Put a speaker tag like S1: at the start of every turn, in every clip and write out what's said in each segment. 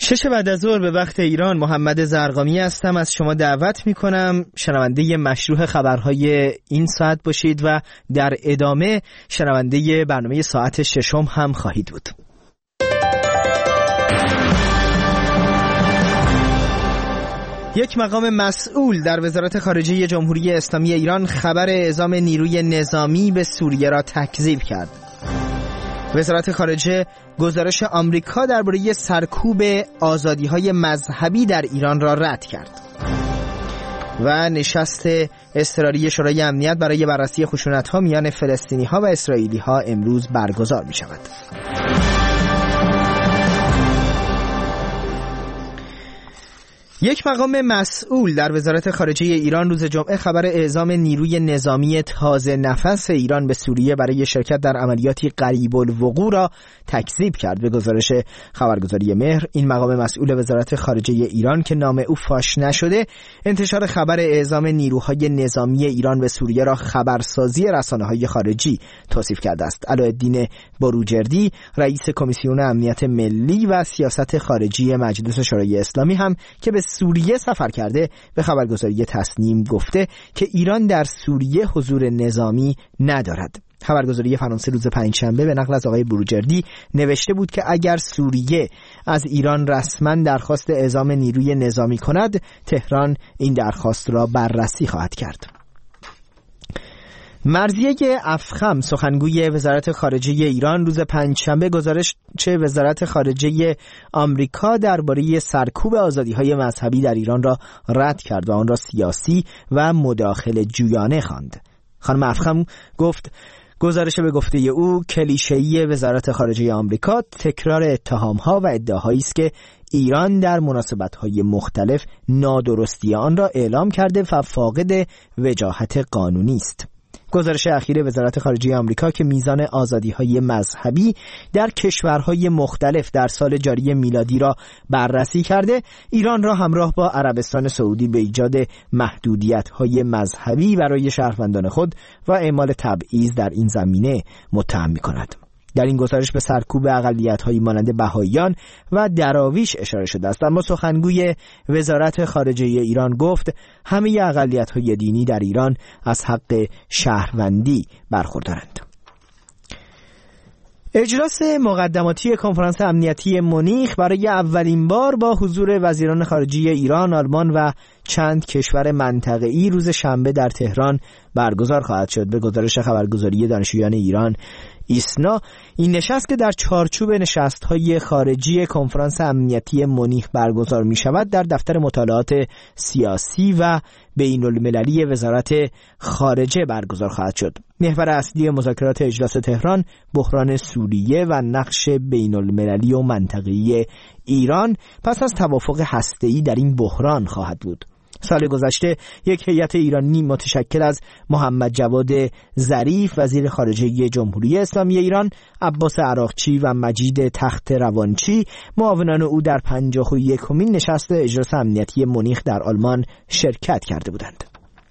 S1: 6 بعد از ظهر به وقت ایران. محمد زرقامی هستم. از شما دعوت میکنم شنونده مشروع خبرهای این ساعت باشید و در ادامه شنونده برنامه ساعت 6 هم خواهید بود. یک مقام مسئول در وزارت خارجه جمهوری اسلامی ایران خبر اعزام نیروی نظامی به سوریه را تکذیب کرد. وزارت خارجه گزارش آمریکا درباره سرکوب آزادی‌های مذهبی در ایران را رد کرد. و نشست اضطراری شورای امنیت برای بررسی خشونت‌ها میان فلسطینی‌ها و اسرائیلی‌ها امروز برگزار می‌شود. یک مقام مسئول در وزارت خارجه ایران روز جمعه خبر اعزام نیروی نظامی تازه نفس ایران به سوریه برای شرکت در عملیاتی قریب الوقوع را تکذیب کرد. به گزارش خبرگزاری مهر، این مقام مسئول وزارت خارجه ایران که نام او فاش نشده، انتشار خبر اعزام نیروهای نظامی ایران به سوریه را خبرسازی رسانه‌های خارجی توصیف کرده است. علاءالدین بروجردی، رئیس کمیسیون امنیت ملی و سیاست خارجی مجلس شورای اسلامی هم که به سوریه سفر کرده، به خبرگزاری تصنیم گفته که ایران در سوریه حضور نظامی ندارد. خبرگزاری فرانسه روز پنجشنبه به نقل از آقای بروجردی نوشته بود که اگر سوریه از ایران رسما درخواست اعزام نیروی نظامی کند، تهران این درخواست را بررسی خواهد کرد. مرضیه افخم، سخنگوی وزارت خارجه ایران، روز پنجشنبه گزارش وزارت خارجه آمریکا درباره سرکوب آزادی‌های مذهبی در ایران را رد کرد و آن را سیاسی و مداخله جویانه خواند. خانم افخم گفت گزارش به گفته او کلیشه‌ای وزارت خارجه آمریکا تکرار اتهام‌ها و ادعاهایی است که ایران در مناسبت‌های مختلف نادرستی آن را اعلام کرده و فاقد وجاهت قانونی است. گزارش اخیر وزارت خارجه آمریکا که میزان آزادی‌های مذهبی در کشورهای مختلف در سال جاری میلادی را بررسی کرده، ایران را همراه با عربستان سعودی به ایجاد محدودیت‌های مذهبی برای شهروندان خود و اعمال تبعیض در این زمینه متهم می‌کند. در این گزارش به سرکوب اقلیت‌هایی مانند بهائیان و دراویش اشاره شده است، اما سخنگوی وزارت خارجه ایران گفت همه اقلیت‌های دینی در ایران از حق شهروندی برخوردارند. اجلاس مقدماتی کنفرانس امنیتی مونیخ برای اولین بار با حضور وزیران خارجه ایران، آلمان و چند کشور منطقه‌ای روز شنبه در تهران برگزار خواهد شد. به گزارش خبرگزاری دانشجویان ایران ایسنا، این نشست که در چارچوب نشست‌های خارجی کنفرانس امنیتی مونیخ برگزار می‌شود، در دفتر مطالعات سیاسی و بین‌المللی وزارت خارجه برگزار خواهد شد. محور اصلی مذاکرات اجلاس تهران بحران سوریه و نقش بین‌المللی و منطقه‌ای ایران پس از توافق هسته‌ای در این بحران خواهد بود. سال گذشته یک هیئت ایرانی متشکل از محمد جواد ظریف وزیر خارجه جمهوری اسلامی ایران، عباس عراقچی و مجید تخت روانچی معاونان او در 51مین نشست اجلاس امنیتی مونیخ در آلمان شرکت کرده بودند.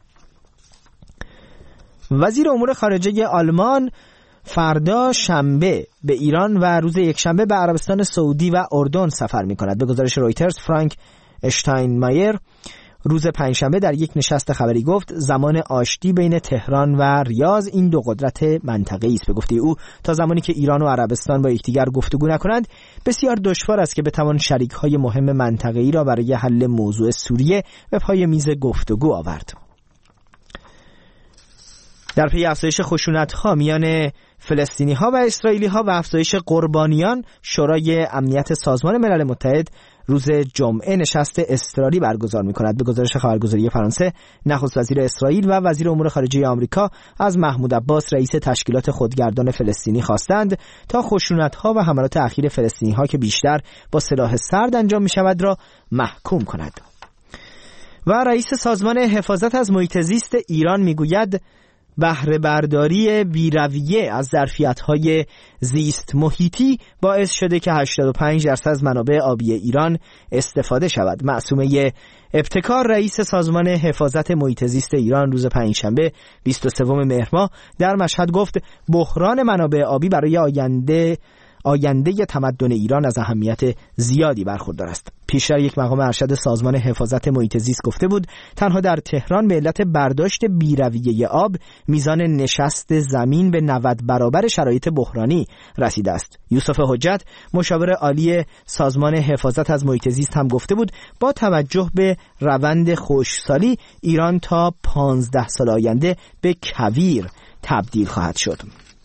S1: وزیر امور خارجه آلمان فردا شنبه به ایران و روز یکشنبه به عربستان سعودی و اردن سفر می‌کند. به گزارش رویترز، فرانک اشتاینمایر روز پنجشنبه در یک نشست خبری گفت زمان آشتی بین تهران و ریاض این دو قدرت منطقه‌ای است. به گفته او تا زمانی که ایران و عربستان با یکدیگر گفتگو نکنند، بسیار دشوار است که بتوان شریک‌های مهم منطقه‌ای را برای حل موضوع سوریه به پای میز گفتگو آورد. در پی افزایش خشونت‌ها میان فلسطینی‌ها و اسرائیلی‌ها و افزایش قربانیان، شورای امنیت سازمان ملل متحد روز جمعه نشست اضطراری برگزار می‌کند. به گزارش خبرگزاری فرانسه، نخست وزیر اسرائیل و وزیر امور خارجه آمریکا از محمود عباس رئیس تشکیلات خودگردان فلسطینی خواستند تا خشونت‌ها و حملات اخیر فلسطینی‌ها که بیشتر با سلاح سرد انجام می‌شود را محکوم کند. و رئیس سازمان حفاظت از محیط زیست ایران می‌گوید بهره برداری بی‌رویه از ظرفیت‌های زیست محیطی باعث شده که 85% از منابع آبی ایران استفاده شود. معصومه ابتکار، رئیس سازمان حفاظت محیط زیست ایران، روز پنجشنبه 23 مهر ماه در مشهد گفت بحران منابع آبی برای آینده تمدن ایران از اهمیت زیادی برخوردار است. پیشتر یک مقام ارشد سازمان حفاظت محیط زیست گفته بود تنها در تهران به علت برداشت بی‌رویه آب میزان نشست زمین به 90 برابر شرایط بحرانی رسیده است. یوسف حجت مشاور عالی سازمان حفاظت از محیط زیست هم گفته بود با توجه به روند خشکسالی ایران تا 15 سال آینده به کویر تبدیل خواهد شد.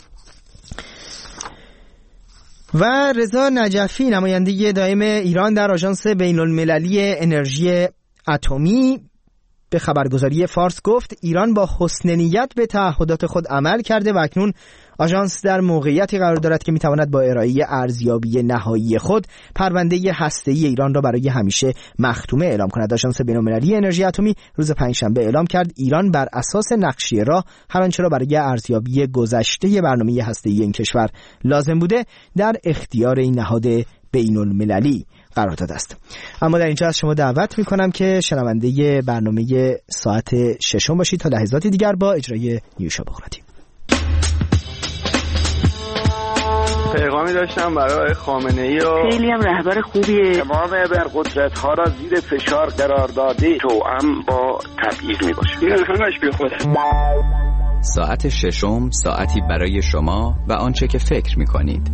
S1: و رضا نجفی نماینده دائم ایران در آژانس بین‌المللی انرژی اتمی به خبرگزاری فارس گفت ایران با حسن نیت به تعهدات خود عمل کرده و اکنون آژانس در موقعیتی قرار دارد که میتواند با ارائه ارزیابی نهایی خود پرونده هسته‌ای ایران را برای همیشه مختومه اعلام کند. آژانس بین‌المللی انرژی اتمی روز پنجشنبه اعلام کرد ایران بر اساس نقشه راه هر آنچه را برای ارزیابی گذشته برنامه هسته‌ای این کشور لازم بوده در اختیار این نهاد بین‌المللی قرار داده است. اما در اینجا از شما دعوت میکنم که شنونده برنامه ساعت 6 باشید تا لحظاتی دیگر با اجرای نیوشا بغراتی.
S2: پیغامی داشتم برای خامنه‌ای و
S3: خیلی هم رهبر خوبیه.
S4: تمام ابرقدرت‌ها را زیر فشار قرار داده توأم با تبعیض میباشه. این همش بی خوده.
S5: ساعت 6 ساعتی برای شما و آنچه که فکر میکنید.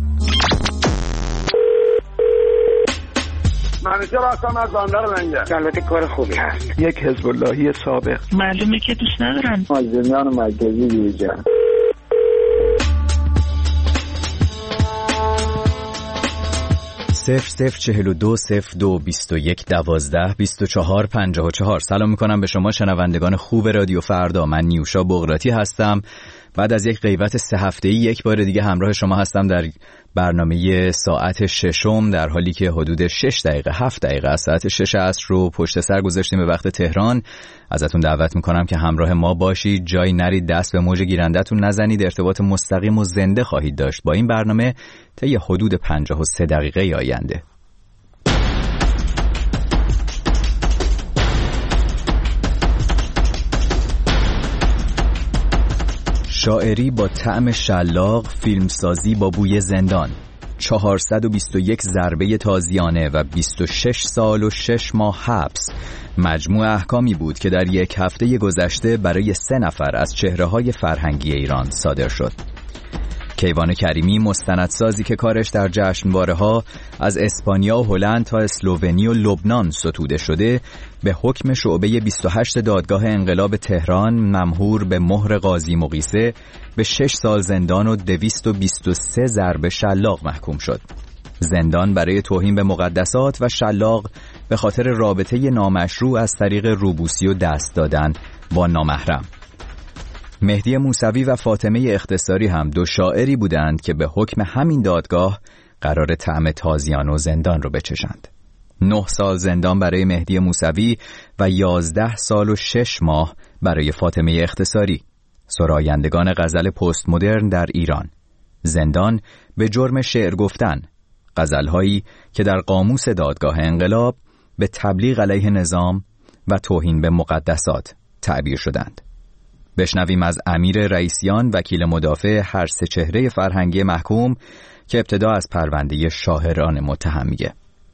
S4: منیجر هستم از بندر لنگر. البته کار خوبی هست.
S2: یک حزب اللهی سابق.
S3: معلومه که دوست ندارن.
S4: مازندران مرکزی دیجا.
S5: صفر 42 02 21 12 24 54. سلام میکنم به شما شنوندگان خوب رادیو فردا. من نیوشا بغراتی هستم. بعد از یک غیبت 3 هفته‌ای یک بار دیگه همراه شما هستم در برنامه ساعت 6 در حالی که حدود 6 دقیقه 7 دقیقه از ساعت 6 عصر رو پشت سر گذاشتیم به وقت تهران. ازتون دعوت میکنم که همراه ما باشید، جای نرید، دست به موج گیرنده‌تون نزنید. ارتباط مستقیم و زنده خواهید داشت با این برنامه طی حدود 53 دقیقه آینده. شاعری با طعم شلاق، فیلمسازی با بوی زندان، 421 ضربه تازیانه و 26 سال و 6 ماه حبس مجموع احکامی بود که در یک هفته گذشته برای 3 نفر از چهره‌های فرهنگی ایران صادر شد. کیوان کریمی مستندسازی که کارش در جشنواره‌ها از اسپانیا و هلند تا اسلوونی و لبنان ستوده شده، به حکم شعبه 28 دادگاه انقلاب تهران ممهور به مهر قاضی مقیسه به 6 سال زندان و 223 ضرب شلاق محکوم شد. زندان برای توهین به مقدسات و شلاق به خاطر رابطه نامشروع از طریق روبوسی و دست دادن با نامحرم. مهدی موسوی و فاطمه اختصاری هم 2 شاعری بودند که به حکم همین دادگاه قرار طعم تازیان و زندان رو بچشند. 9 سال زندان برای مهدی موسوی و 11 سال و 6 ماه برای فاطمه اختصاری، سرایندگان غزل پست مدرن در ایران. زندان به جرم شعر گفتن، غزلهایی که در قاموس دادگاه انقلاب به تبلیغ علیه نظام و توهین به مقدسات تعبیر شدند. بشنویم از امیر رئیسیان وکیل مدافع هر 3 چهره فرهنگی محکوم که ابتدا از پرونده شاهران متهم میگه.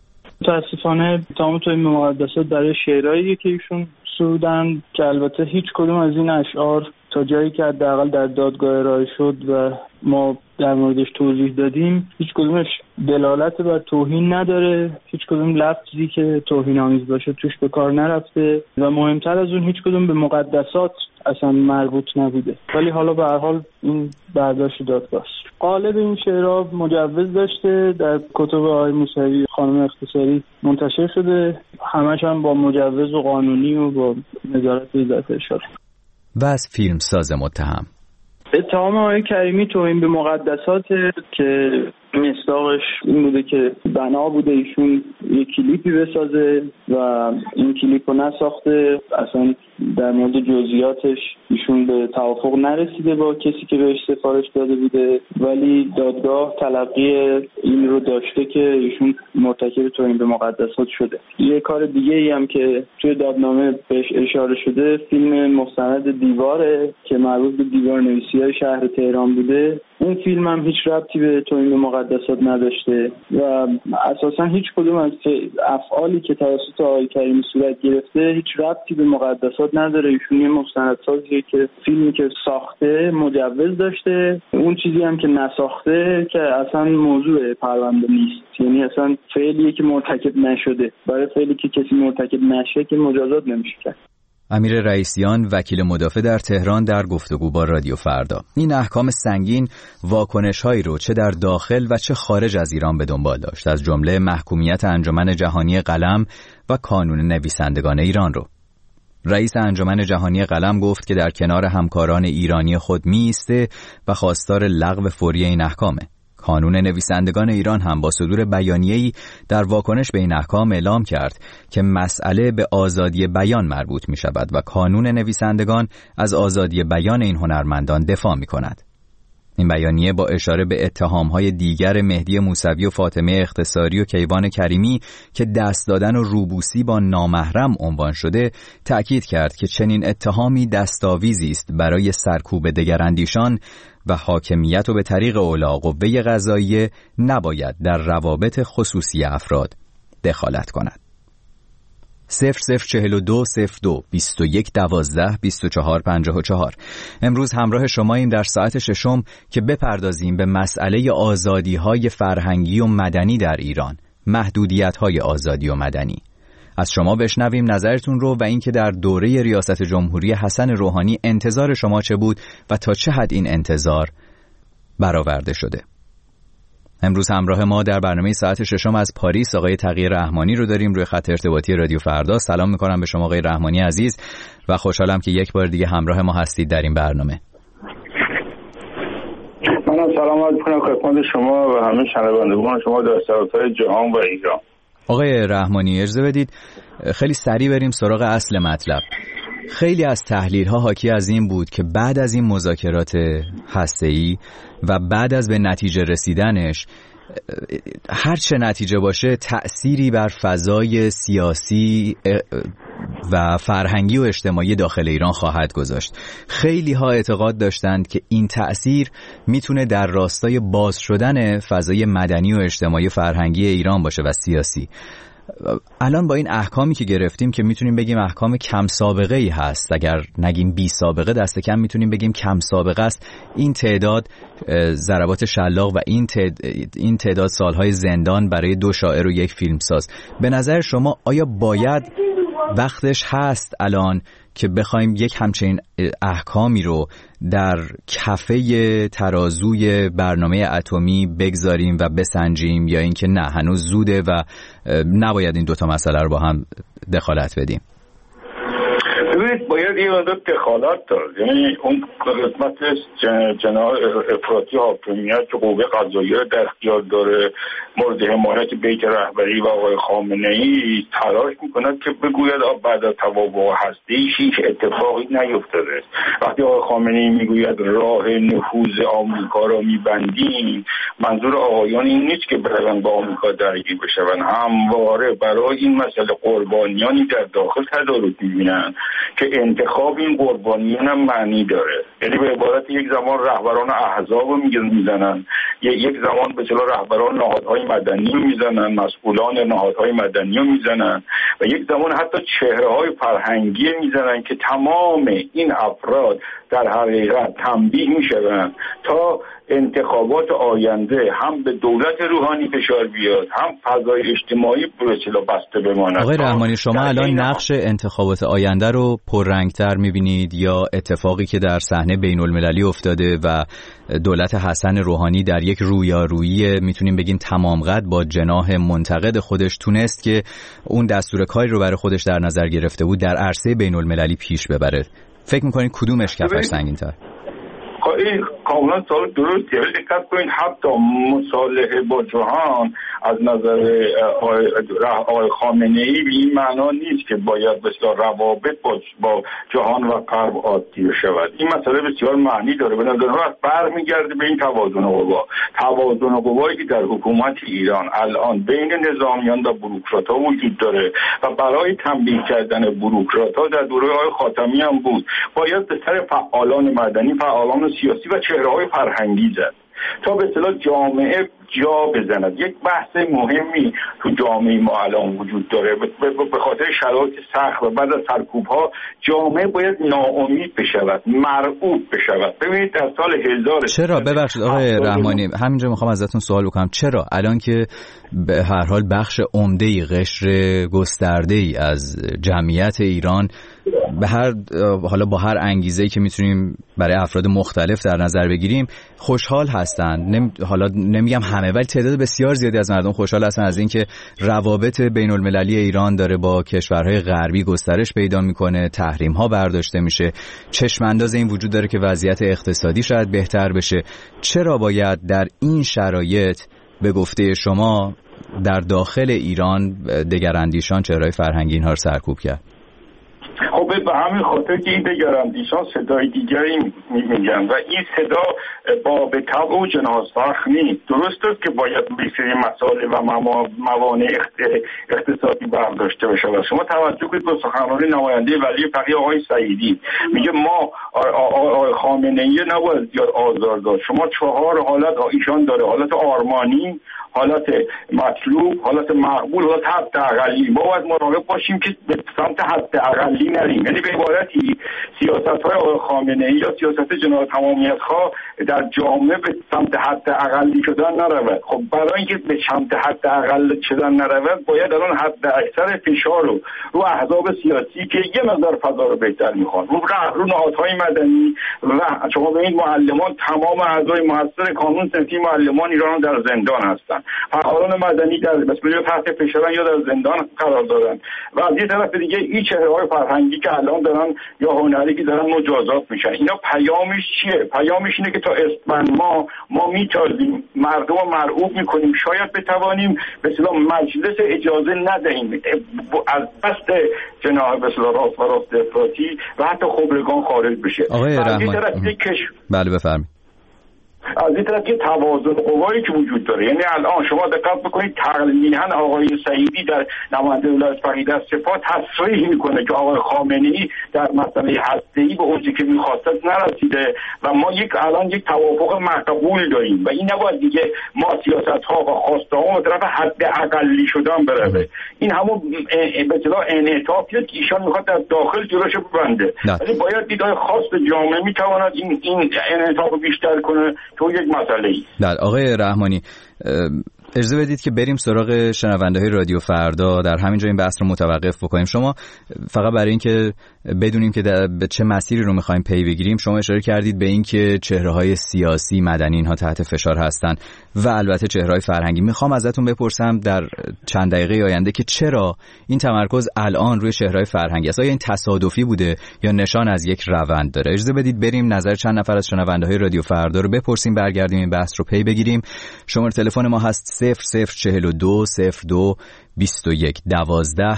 S6: متاسفانه تمام توهین به مقدسات برای شعرهایی که ایشون سرودن که البته هیچ کدوم از این اشعار تا جایی که حداقل در دادگاه ارائه شد و ما در موردش توضیح دادیم هیچ کدومش دلالت بر توهین نداره، هیچ کدوم لفظی که توهین آمیز باشه توش به کار نرفته و مهمتر از اون هیچ کدوم به مقدسات اصلا مربوط نبوده. ولی حالا به هر حال این برداشت دادگاه است. قالب این شعرها مجوز داشته، در کتب آقای موسوی خانم اختصاری منتشر شده، همش هم با مجوز و قانونی و با نظارت وزارت ارشاد.
S5: و از فیلمساز متهم
S6: اتهام آقای کریمی توهین به مقدسات که مصداقش این بوده که بنا بوده ایشون یک کلیپی بسازه و این کلیپ رو نساخته، اصلا در مورد جزئیاتش ایشون به توافق نرسیده با کسی که بهش سفارش داده بوده، ولی دادگاه تلقی این رو داشته که ایشون مرتکب توهین به مقدسات شده. یه کار دیگه ای هم که توی دادنامه بهش اشاره شده فیلم مستند دیواره که مربوط به دیوار نویسی سیاسی شهر تهران بوده. اون فیلم هم هیچ ربطی به توهین مقدسات نداشته و اساسا هیچ کدوم از افعالی که توسط آقای کریمی صورت گرفته هیچ ربطی به مقدسات نداره. ایشون یه مستندسازیه که فیلمی که ساخته مجوز داشته، اون چیزی هم که نساخته که اصلا موضوع پرونده نیست، یعنی اصلا فعلیه که مرتکب نشده. برای فعلی که کسی مرتکب نشه که مجازات نمیشه کرد.
S5: امیر رئیسیان، وکیل مدافع در تهران، در گفتگو با رادیو فردا. این احکام سنگین واکنش‌هایی رو چه در داخل و چه خارج از ایران به دنبال داشت، از جمله محکومیت انجمن جهانی قلم و کانون نویسندگان ایران رو. رئیس انجمن جهانی قلم گفت که در کنار همکاران ایرانی خود می‌ایسته و خواستار لغو فوری این احکامه. کانون نویسندگان ایران هم با صدور بیانیه‌ای در واکنش به این احکام اعلام کرد که مسئله به آزادی بیان مربوط می شود و کانون نویسندگان از آزادی بیان این هنرمندان دفاع می کند. این بیانیه با اشاره به اتهام‌های دیگر مهدی موسوی و فاطمه اختصاری و کیوان کریمی که دست دادن و روبوسی با نامحرم عنوان شده، تأکید کرد که چنین اتهامی دستاویزی است برای سرکوب دگراندیشان و حاکمیت و به طریق اولی قوه قضاییه نباید در روابط خصوصی افراد دخالت کند. 0042 02 21 12 24 54. امروز همراه شماییم در ساعت ششم که بپردازیم به مسئله آزادی‌های فرهنگی و مدنی در ایران، محدودیت‌های آزادی و مدنی. از شما بشنویم نظرتون رو و اینکه در دوره ریاست جمهوری حسن روحانی انتظار شما چه بود و تا چه حد این انتظار برآورده شده. امروز همراه ما در برنامه ساعت ششم از پاریس آقای تقی رحمانی رو داریم روی خط ارتباطی رادیو فردا. سلام میکنم به شما آقای رحمانی عزیز و خوشحالم که یک بار دیگه همراه ما هستید در این برنامه.
S7: من سلام عرض می‌کنم خدمت شما و همه شنوندگان شما در سراسر جهان و ایران.
S5: آقای رحمانی اجازه بدید خیلی سریع بریم سراغ اصل مطلب. خیلی از تحلیل‌ها حاکی از این بود که بعد از این مذاکرات هسته‌ای و بعد از به نتیجه رسیدنش، هر چه نتیجه باشه تأثیری بر فضای سیاسی و فرهنگی و اجتماعی داخل ایران خواهد گذاشت. خیلی ها اعتقاد داشتند که این تأثیر میتونه در راستای باز شدن فضای مدنی و اجتماعی فرهنگی ایران باشه و سیاسی. الان با این احکامی که گرفتیم که میتونیم بگیم احکام کم سابقه ای هست، اگر نگیم بی سابقه دست کم میتونیم بگیم کم سابقه است. این تعداد ضربات شلاق و این تعداد سالهای زندان برای 2 شاعر و 1 فیلمساز، به نظر شما آیا باید وقتش هست الان که بخوایم یک همچین احکامی رو در کفه ترازوی برنامه اتمی بگذاریم و بسنجیم، یا اینکه نه هنوز زوده و نباید این دوتا مسئله رو با هم دخالت بدیم؟
S7: ببینید باید یه مقدار دخالت داد، یعنی اون قسمت جناح افراطی حاکمیت که قوه قضاییه در اختیار داره مورد حمایت بیت رهبری و آقای خامنه‌ای تلاش میکند که بگوید بعد از توافق هسته‌ای هیچ اتفاقی نیفتاده. وقتی آقای خامنه‌ای میگوید راه نفوذ آمریکا را میبندیم، منظور آقایان این نیست که برن با آمریکا درگیر بشن، همواره برای این مسئله قربانیانی در داخل تدارک میبینن که انتخاب این قربانیان هم معنی داره. یعنی به عبارت یک زمان رهبران احزاب رو میزنن، یک زمان به اصطلاح رهبران نهادهای مدنی رو میزنن، مسئولان نهادهای مدنی رو میزنن و یک زمان حتی چهره‌های فرهنگی میزنن که تمام این افراد در حقیقت تنبیه میشوند تا انتخابات آینده هم به دولت روحانی فشار بیاد، هم فضای اجتماعی به اصطلاح بسته بماند.
S5: آقای رحمانی شما الان نقش انتخابات آینده رو پررنگتر می‌بینید یا اتفاقی که در صحنه بین‌المللی افتاده و دولت حسن روحانی در یک رویارویی میتونیم بگیم تمام قد با جناح منتقد خودش تونست که اون دستور کاری رو برای خودش در نظر گرفته بود در عرصه بین‌المللی پیش ببره؟ فکر می‌کنید کدومش کفش سنگین‌تر؟
S7: این کاملا سوال درستیه. دقت کنید حتی مصالحه با جهان از نظر آقای خامنه‌ای به این معنا نیست که باید بسیار روابط با جهان و غرب عادی شود. این مسئله بسیار معنی داره. به نظر من برمیگرده به این توازن قوایی که در حکومت ایران الان بین نظامیان و بوروکرات‌ها وجود داره و برای تنبیه کردن بوروکرات‌ها در دوره آقای خاتمی هم بود. باید به سر فعالان مدنی، فعالان سیاسی و چهره‌های فرهنگی زد تا به اصطلاح جامعه جا بزند. یک بحث مهمی تو جامعه ما الان وجود داره به خاطر شرایط سخت و بعد از سرکوب‌ها جامعه باید ناامید بشود، مرعوب بشود. ببینید در سال 1000
S5: چرا ببخشید آقای رحمانی همینجا میخوام ازتون سوال بکنم، چرا الان که به هر حال بخش عمده‌ای قشر گسترده‌ای از جمعیت ایران به هر حالا با هر انگیزه‌ای که میتونیم برای افراد مختلف در نظر بگیریم خوشحال هستند، حالا نمیگم همه ولی تعداد بسیار زیادی از مردم خوشحال هستن از اینکه روابط بین المللی ایران داره با کشورهای غربی گسترش پیدا میکنه، تحریم ها برداشته میشه، چشم انداز این وجود داره که وضعیت اقتصادی شاید بهتر بشه. چرا باید در این شرایط به گفته شما در داخل ایران دگراندیشان چهره‌های فرهنگی اینها رو سرکوب کرد؟
S7: خب به همین خاطر که این دگراندیشان صدای دیگری میگن و این صدا با به طبع و جناس فرق نیست. درست است که باید به سری مسائل و موانع اقتصادی برداشته بشه. شما توجه کنید به سخنرانی نماینده ولی فقیه آقای سعیدی میگه ما آقای خامنه‌ای نباید زیاد آزار داد. شما 4 حالت ایشان داره: حالت آرمانی، حالت مطلوب، حالت مقبول، حالت حد اقلی. ما باید مراقب باشیم که به سمت حد اقلی نریم. یعنی به عبارتی سیاست‌های آقای خامنه‌ای یا سیاست جناح تمامیت‌خواه در جامعه به سمت حد اقلی شدن نرود. خب برای اینکه به سمت حد اقل شدن نرود باید الان حد اکثر فشار رو احزاب سیاسی که یه مقدار فضا رو بهتر می‌خوان رو نهادهای مدنی و شما ببینید معلمان، تمام اعضای مؤثر کانون صنفی معلمان ایران در زندان هستند. فعالان مدنی در بسیار تحت فشارن یا در زندان قرار دارن و از یه طرف دیگه این چهره‌های فرهنگی که الان دارن یا هنری که دارن مجازات میشن. اینا پیامش چیه؟ پیامش اینه که تا اسفند ما میتازیم، مردم رو مرعوب میکنیم، شاید بتوانیم به اصطلاح مجلس اجازه ندهیم از دست جناح به اصطلاح راست و راست افراطی و حتی خبرگان خارج بشه.
S5: آقای رحمانی بله بفرمایید.
S7: از این طرف که توازن قوایی که وجود داره، یعنی الان شما دقت بکنید تقریبا آقای سعیدی در نماینده ولایت فقیه از سپاه تصریح میکنه که آقای خامنه‌ای در مسئله هسته‌ای به اوجی که می‌خواست نرسیده و ما الان یک توافق مقبول داریم و این نباید دیگه ما سیاست‌ها و خواسته‌ها به طرف حد اقلی شدن بره. این همون به اصطلاح انعطافیه که ایشان می‌خواد در داخل جلوش ببنده، ولی باید دیدار خاص جامعه می‌تواند این انعطاف بیشتر کنه تو یک مسئله‌ای.
S5: آقای رحمانی اجازه بدید که بریم سراغ شنونده‌های رادیو فردا، در همینجا این بحث رو متوقف بکنیم. شما فقط برای اینکه بدونیم که به چه مسیری رو می‌خوایم پی بگیریم، شما اشاره کردید به این که چهره‌های سیاسی مدنی اینها تحت فشار هستند و البته چهره‌های فرهنگی. می‌خوام ازتون بپرسم در چند دقیقه آینده که چرا این تمرکز الان روی چهره‌های فرهنگی است؟ آیا این تصادفی بوده یا نشان از یک روند داره؟ اجازه بدید بریم نظر چند نفر از شنونده‌های رادیو فردا رو بپرسیم، برگردیم این بحث رو پی بگیریم. شماره تلفن ما هست 0042 02 21 12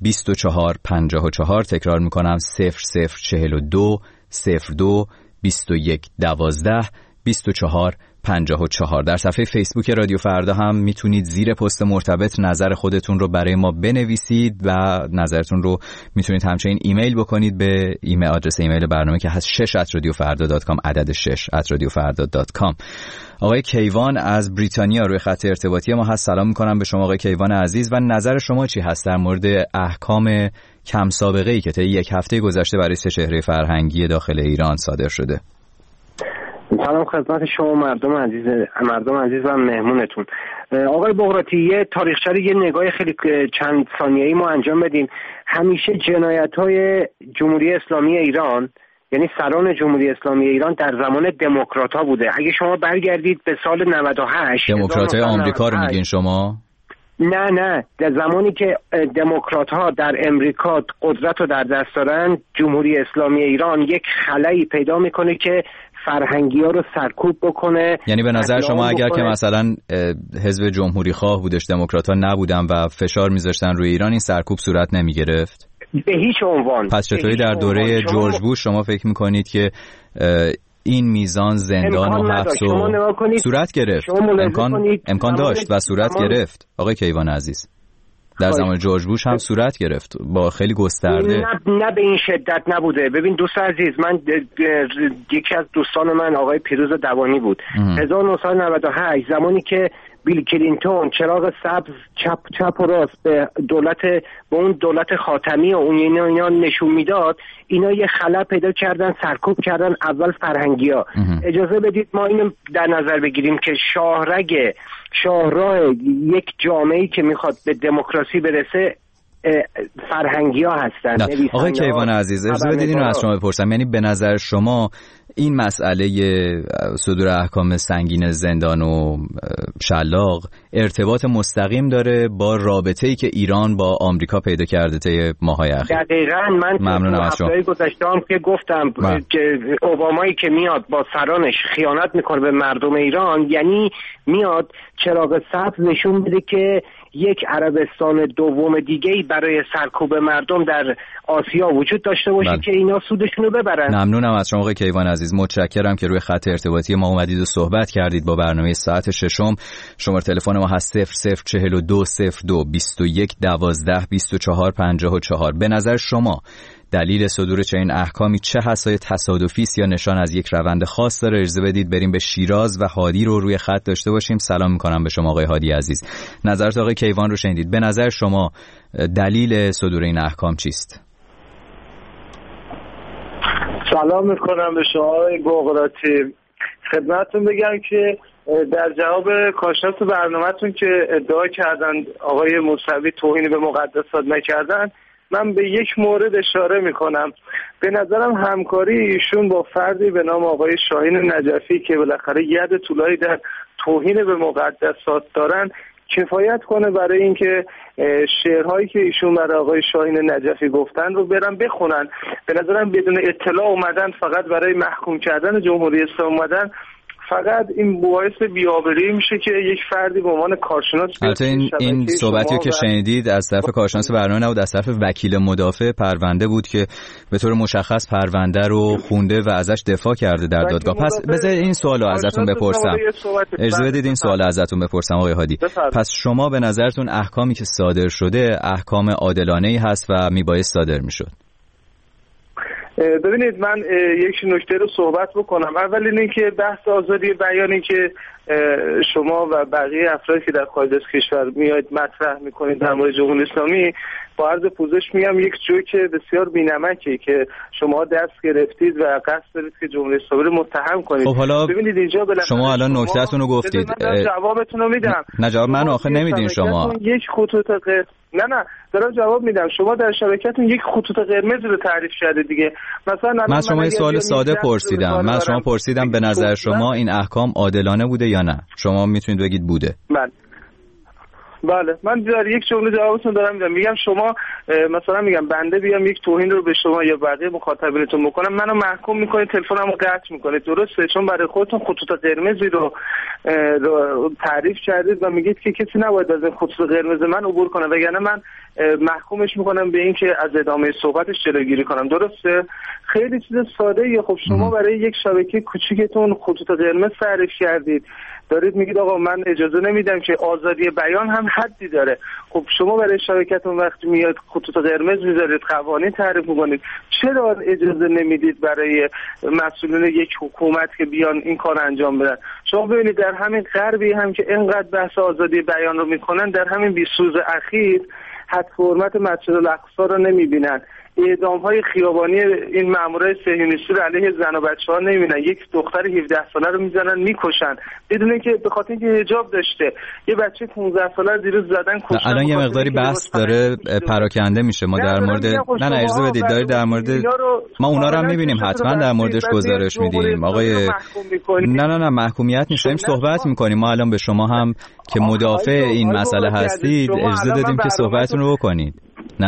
S5: 24 54. تکرار میکنم 0042 02 21 12 24 54. در صفحه فیسبوک رادیو فردا هم میتونید زیر پست مرتبط نظر خودتون رو برای ما بنویسید و نظرتون رو میتونید همچنین ایمیل بکنید به آدرس ایمیل برنامه که هست 6@radiofarda.com، عدد 6@radiofarda.com. آقای کیوان از بریتانیا روی خط ارتباطی ما هست. سلام میکنم به شما آقای کیوان عزیز و نظر شما چی هست در مورد احکام کم سابقه ای که طی یک هفته گذشته برای 3 چهره فرهنگی داخل ایران صادر شده؟
S8: سلام خدمت شما مردم عزیز و مهمونتون. آقای بغراتی، یه تاریخچه رو یه نگاه خیلی چند ثانیه‌ای ما انجام بدیم. همیشه جنایت‌های جمهوری اسلامی ایران، یعنی سران جمهوری اسلامی ایران در زمان دموکرات‌ها بوده. اگه شما برگردید به سال 98
S5: دموکرات‌های آمریکا رو میگین شما؟
S8: نه در زمانی که دموکرات‌ها در امریکا قدرت رو در دست دارن، جمهوری اسلامی ایران یک خلایی پیدا میکنه که فرهنگی‌ها رو سرکوب بکنه.
S5: یعنی به نظر شما اگر که مثلا حزب جمهوری خواه بودش، دموکرات‌ها نبودن و فشار میذاشتن روی ایران، این سرکوب صورت نمیگرفت؟
S8: به هیچ عنوان.
S5: پس چطوری در دوره جورج بوش شما فکر میکنید که این میزان زندان و حبس
S8: و
S5: صورت گرفت؟ امکان داشت و صورت گرفت. آقای کیوان عزیز در زمان جورج بوش هم صورت گرفت با خیلی گسترده.
S8: نه به این شدت نبوده. ببین دوست عزیز، من یکی از دوستان من آقای پیروز دوانی بود. 1998 زمانی که بیل کلینتون چراغ سبز چپ و راست به اون دولت خاتمی و اینا نشون میداد، اینا یه خلا پیدا کردن، سرکوب کردن اول فرهنگی‌ها. اجازه بدید ما اینو در نظر بگیریم که شاهراه یک جامعه‌ای که میخواد به دموکراسی برسه فرهنگی‌ها هستن.
S5: آقای کیوان عزیز، اجازه بدید اینو از شما بپرسم، یعنی به نظر شما این مسئله صدور احکام سنگین زندان و شلاق ارتباط مستقیم داره با رابطه‌ای که ایران با آمریکا پیدا کرده طی ماه‌های اخیر؟
S8: دقیقاً. من هفته‌های گذشته هم که گفتم که اوبامایی که میاد با سرانش خیانت میکنه به مردم ایران، یعنی میاد چراغ سبز نشون بده که یک عربستان دوم دیگه‌ای برای سرکوب مردم در آسیا وجود داشته باشه که اینا سودشون رو ببرن.
S5: ممنونم از شما آقای کیوان عزیز، متشکرم که روی خط ارتباطی ما اومدید و صحبت کردید با برنامه ساعت ششم. شماره تلفن ما هست 004202 21 12 24 54. به نظر شما دلیل صدور چنین احکامی چه هست؟ تصادفی است یا نشان از یک روند خاص داره؟ اجازه بدید بریم به شیراز و هادی رو روی خط داشته باشیم. سلام میکنم به شما آقای هادی عزیز. نظرات آقای کیوان رو شنیدید. به نظر شما دلیل صدور این احکام چیست؟
S9: سلام میکنم به شما آقای بغراتی. خدمتتون بگم که در جواب کارشناس برنامه‌تون که ادعا کردن آقای موسوی توهین به مقدسات نکردن، من به یک مورد اشاره میکنم. به نظرم همکاری ایشون با فردی به نام آقای شاهین نجفی که بالاخره ید طولایی در توهین به مقدسات دارن کفایت کنه برای اینکه شعرهایی که ایشون برای آقای شاهین نجفی گفتن رو برن بخونن. به نظرم بدون اطلاع اومدن فقط برای محکوم کردن جمهوری اسلامی اومدن، فقط این باعث بی‌آبرویی میشه که یک فردی به عنوان کارشناس
S5: البته این صحبتی که شنیدید از طرف کارشناس برنامه نبود، از طرف وکیل مدافع پرونده بود که به طور مشخص پرونده رو خونده و ازش دفاع کرده در دادگاه. پس بذارید این سوالو ازتون بپرسم. اجازه بدید این سوال ازتون بپرسم آقای هادی. پس شما به نظرتون احکامی که صادر شده احکام عادلانه‌ای هست و میبایست صادر میشد؟
S9: ببینید، من یک نکته رو صحبت بکنم. اول اینکه بحث آزادی بیانی که شما و بقیه افرادی که در خارج از کشور میاید مطرح میکنید در مورد جمهوری اسلامی، با عرض پوزش میگم یک جوک بسیار بی‌نمکی که شما دست گرفتید و قصد دارید که جمهوری اسلامی رو متهم کنید.
S5: خب حالا
S9: ببینید اینجا
S5: شما الان نکتهتون رو گفتید.
S9: من جوابتون رو میدم.
S5: نه جواب من آخه نمیدین شما.
S9: یک خطوط نه دارم جواب میدم. شما در شبکه‌تون یک خطوط قرمز رو تعریف کردید دیگه. مثلا
S5: من شما یه سوال ساده پرسیدم. من شما پرسیدم به نظر شما این احکام عادلانه بوده یا نه؟ شما میتونید بگید بوده.
S9: بله، من در یک جمله جوابتون دارم میدم. میگم شما مثلا میگم بنده بیام یک توهین رو به شما یا بقیه مخاطبینتون بکنم، منو محکوم میکنید، تلفنمو قطع میکنید، درسته؟ چون برای خودتون خطوط قرمزی رو تعریف کردید و میگید که کسی نباید از این خطوط قرمز من عبور کنه، وگرنه من محکومش میکنم به این که از ادامه صحبتش جلوگیری کنم، درسته؟ خیلی چیز ساده ایه. خب شما برای یک شبکه کوچیکتون خطوط قرمز تعریف کردید، دارید میگید آقا من اجازه نمیدم که آزادی بیان هم حدی داره. خب شما برای شبکتون وقتی میاد خطوط قرمز میذارید، قوانین تعریف میکنید، چرا اجازه نمیدید برای مسئولین یک حکومت که بیان این کار انجام بدن؟ شما ببینید در همین غربی هم که اینقدر بحث آزادی بیان رو میکنن، در همین 20 روز اخیر حد حرمت مسجد الاقصی رو نمیبینن، اعدام‌های خیابانی این مامورای صهیونیستی رو علیه زن و بچه‌ها نمیبینن، یک دختر 17 ساله رو میزنن میکشن بدون اینکه به خاطر اینکه حجاب داشته. یه بچه 15 ساله رو دیروز زدن کشتن.
S5: الان یه مقداری بحث داره پراکنده میشه. ما در مورد نه اجازه بدید دارید در مورد ما اونا رو هم میبینیم، حتما در موردش گزارش میدیم آقای نه محکومیت نیست، داریم صحبت میکنیم. ما الان به شما هم که مدافع این مسئله هستید اجازه دادیم که صحبتتون رو بکنید. نه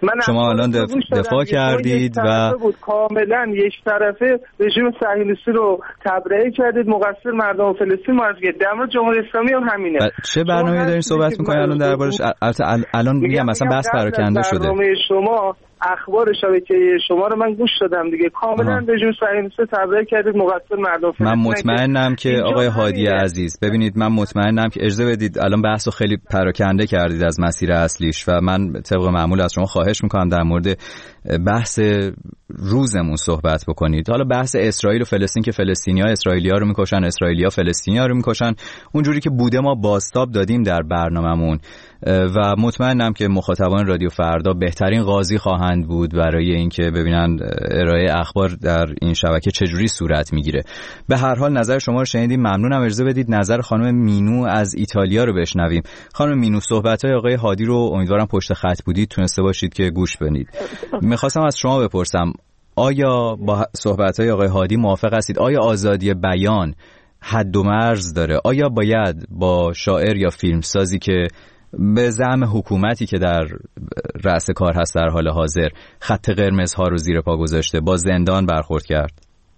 S5: شما الان دفاع کردید و
S9: کاملا یک طرفه رژیم صهیونیستی رو تبرئه کردید، مقصر مردم فلسطین معرفی کردید. در مورد جمهوری اسلامی هم همینه.
S5: چه برنامه‌ای دارین صحبت می‌کنید الان دربارش؟ الان میگم مثلا بحث پراکنده شده.
S9: برنامه شما، اخبار شبکه شما رو من گوش دادم دیگه، کاملا رژیم صهیونیستی تبرئه کردید، مقصر مردم فلسطین.
S5: من مطمئنم که آقای هادی عزیز، ببینید من مطمئنم که اجازه بدید الان بحثو خیلی پراکنده کردید از مسیر اصلیش و من طبق معمول از شما خواهش می‌کنم در مورد بحث روزمون صحبت بکنید. حالا بحث اسرائیل و فلسطین که فلسطینی‌ها اسرائیلی‌ها رو می‌کشن، اسرائیلی‌ها فلسطینی‌ها رو می‌کشن، اونجوری که بوده ما بازتاب دادیم در برنامه‌مون و مطمئنم که مخاطبان رادیو فردا بهترین قاضی خواهند بود برای اینکه ببینن ارائه اخبار در این شبکه چجوری صورت میگیره. به هر حال نظر شما رو شنیدیم، ممنونم. اجازه بدید نظر خانم مینو از ایتالیا رو بشنویم. خانم مینو، صحبت‌های آقای هادی رو امیدوارم پشت خط بودید تونسته باشید که گوش بدید. می‌خواستم از شما بپرسم آیا با صحبت‌های آقای هادی موافق هستید؟ آیا آزادی بیان حد و مرز داره؟ آیا باید با شاعر یا فیلمسازی که به زعم حکومتی که در رأس کار هست در حال حاضر خط قرمزها رو زیر پا گذاشته با زندان برخورد کرد؟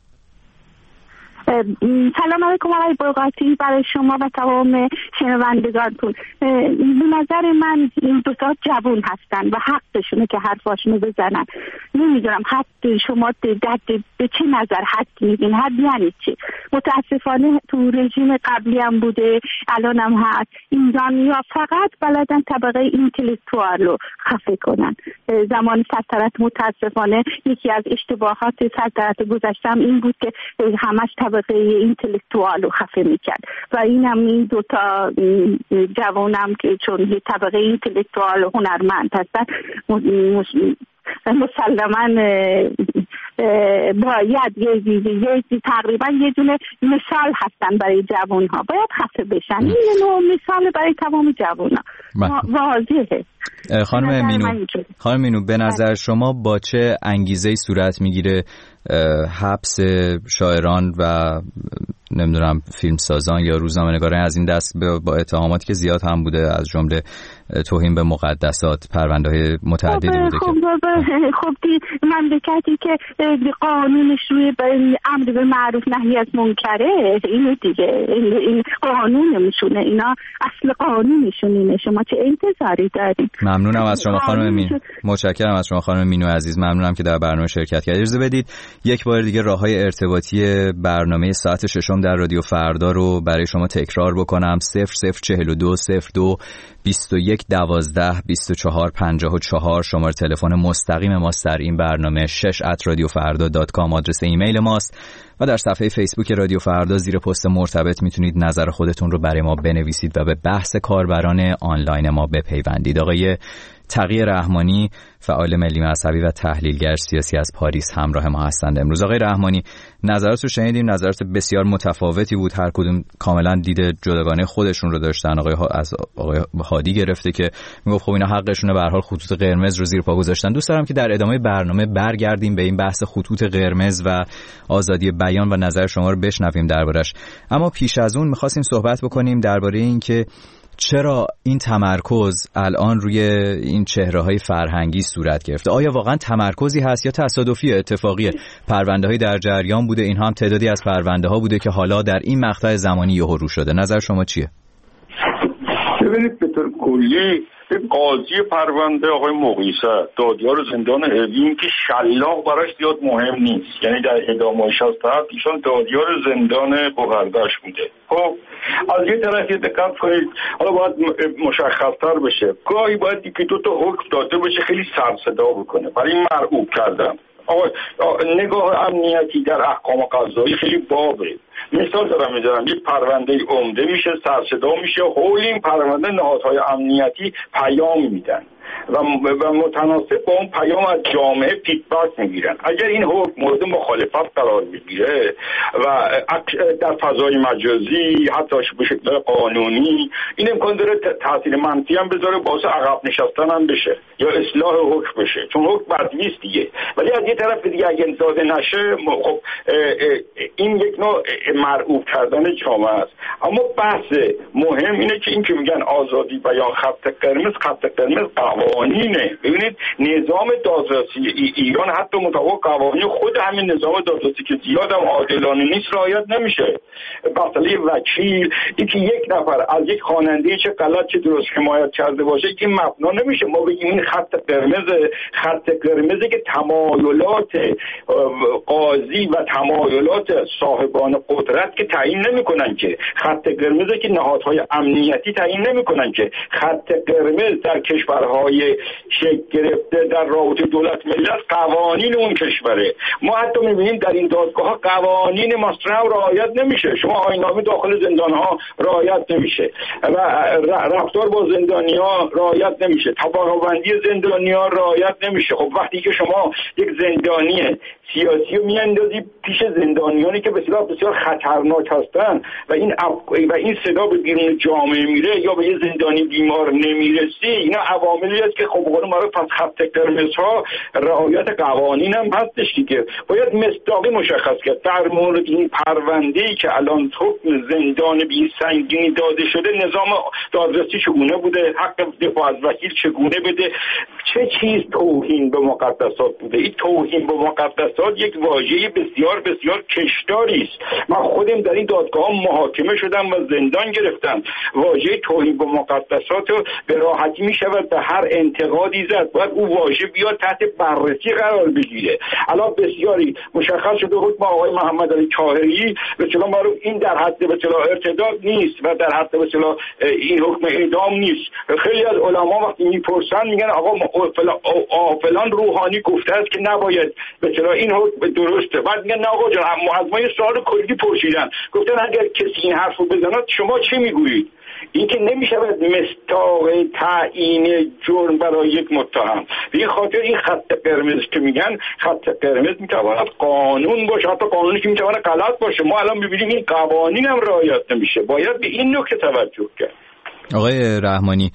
S10: سلام علیکم آقای بوقاتی، برای شما و تمام شنوندگانتون. به نظر من این دو تا جوان هستن و حقشونه که حرفاشونو بزنن. نمیدونم حد شما به چه نظر حد میدین؟ حد یعنی چی؟ متاسفانه تو رژیم قبلی هم بوده، الان هم هست. ایرانی‌ها فقط بلدن طبقه اینتלקتوال رو خفه کنن. زمان سلطنت متاسفانه یکی از اشتباهات سلطنت گذشته هم این بود که همش طبقه اینتלקتوال رو خفه میکرد و این دوتا جوانم که چون یه طبقه اینتלקتوال و هنرمند هستن مسلماً باید یه تقریبا یه دونه مثال هستن برای جوانها، باید خفه بشن. این نوع مثال برای تمام جوانها واضحه.
S5: خانم مینو به نظر شما با چه انگیزه‌ای صورت میگیره حبس شاعران و نمیدونم فیلمسازان یا روزنامه‌نگاران از این دست با اتهاماتی که زیاد هم بوده، از جمله توهین به مقدسات، پرونده‌های متعددی بوده؟
S10: خب مملکتی که قانونش روی امر به معروف نهی از منکره، اینو دیگه این قانونشونه، اینا اصل قانونشون اینه. شما چه انتظاری دارید؟
S5: ممنونم از شما خانم مینو، متشکرم از شما خانم مینو عزیز، ممنونم که در برنامه شرکت کردید. اجازه بدید یک بار دیگه راههای ارتباطی برنامه ساعت ششم در رادیو فردا رو برای شما تکرار بکنم: 0042 02 21 12 24 54 شماره تلفن مستقیم ماست در این برنامه، 6@radiofarda.com آدرس ایمیل ماست و در صفحه فیسبوک رادیو فردا زیر پست مرتبط میتونید نظر خودتون رو برای ما بنویسید و به بحث کاربران آنلاین ما بپیوندید. آقای تقی رحمانی، فعال ملی مذهبی و تحلیلگر سیاسی از پاریس همراه ما هستند امروز. آقای رحمانی، نظرات رو شنیدیم، نظرات بسیار متفاوتی بود، هر کدوم کاملا دید جداگانه خودشون رو داشتن. از آقای هادی گرفته که میگفت خب اینا حقشونه، به هر حال خطوط قرمز رو زیر پا گذاشتن. دوست دارم که در ادامه برنامه برگردیم به این بحث خطوط قرمز و آزادی بیان و نظر شما رو بشنویم دربارش. اما پیش از اون می‌خواستیم صحبت بکنیم درباره این که چرا این تمرکز الان روی این چهره‌های فرهنگی صورت گرفته؟ آیا واقعا تمرکزی هست یا تصادفی اتفاقیه؟ پرونده‌های در جریان بوده، اینها هم تعدادی از پرونده‌ها بوده که حالا در این مقطع زمانی یهو رو شده. نظر شما چیه؟
S7: ببینید به طور کلی قاضی پرونده آقای مقیسه دادیار زندان اوین که شلاق براش زیاد مهم نیست، یعنی در ادامه‌اش هست ایشون دادیار زندان بوغردش بوده. خب از یه طرف دقت کنید، حالا باید مشخص‌تر بشه، گاهی باید یکی دو تا حکم داده بشه خیلی سر صدا بکنه برای مرعوب کردن. نگاه امنیتی در احکام قضایی خیلی بابه. مثال دارم میذارم، یک پرونده عمده میشه، سر صدا میشه، حول این پرونده نهادهای امنیتی پیام میدن و متناسب با اون پیام از جامعه فیدبک میگیرن. اگر این حکم مورد مخالفت قرار بگیره و در فضای مجازی حتی به شکل قانونی، این امکان داره تاثیر منفی هم بذاره، باعث عقب نشستن هم بشه یا اصلاح حکم بشه، چون حکم بدویست دیگه. ولی از یه طرف دیگه اگه انتظار نشه، خب این یک نوع مرعوب کردن جامعه است. اما بحث مهم اینه که این که میگن آزادی بیان خط قرمز قوانینه. ببینید نظام دادرسی ایران حتی مطابق قوانین خود همین نظام دادرسی که زیاد هم عادلانه نیست رعایت نمیشه. مسئله وکیل، اینکه یک نفر از یک خواننده چه غلط چه درست حمایت کرده باشه که مبنا نمیشه ما بگیم این خط قرمزی که تمایلات قاضی و تمایلات صاحبان قدرت که تعیین نمیکنن، که خط قرمزی که نهادهای امنیتی تعیین نمیکنن، که خط قرمز در کشورهای شکل گرفته در رابطه دولت ملت قوانین اون کشوره. ما حتی میبینیم در این دادگاه قوانین مصرف رعایت نمیشه. شما آیین‌نامه داخل زندان‌ها رعایت نمیشه و رفتار با زندانی‌ها رعایت نمیشه، طبقه‌بندی زندانی‌ها رعایت نمیشه. خب وقتی که شما یک زندانی سیاسی رو میاندازی پیش زندانیانی که بسیار بسیار خطرناک هستن و این صدا به بیرون جامعه میره یا به یه زندانی بیمار نمیرسی، اینا عواملی است که خب قانون مرا پس خط قرمزها رعایت قوانین هم هستش دیگه. باید مصداقی مشخص کرد در مورد این پرونده‌ای که الان حکم زندان بی سنگینی داده شده، نظام دادرسی چگونه بوده، حق دفاع از وکیل چگونه بده، چه چیز توهین به مقدسات بوده. این توهین به مقدسات یک واژه بسیار بسیار کشداری است. من خودم در این دادگاه محاکمه شدم و زندان گرفتم. واژه توهین به مقدسات به راحتی می شود به هر انتقادی زد. باید اون واژه بیاد تحت بررسی قرار بگیره. الان بسیاری مشخص شده حکم آقای محمد علی طاهری به اصطلاح معروف این در حد به اصطلاح ارتداد نیست و در حد به اصطلاح این حکم اعدام نیست. خیلی از علما وقتی میپرسن میگن آقا فلان روحانی گفته است که نباید به اصطلاح این حکم درسته. بعد میگن نه آقا جان، از ما یه سوال کلی پرسیدن، گفتن اگر کسی این حرفو بزند شما چی میگویید؟ این که نمیشود مستاق تعیین جرم برای یک متهم. به خاطر این خط قرمز که میگن، خط قرمز میتواند قانون باشه، حتی قانونی که میتواند غلط باشه. ما الان ببینیم این قوانین هم رعایت نمیشه. باید به این نکته توجه کرد.
S5: آقای رحمانی،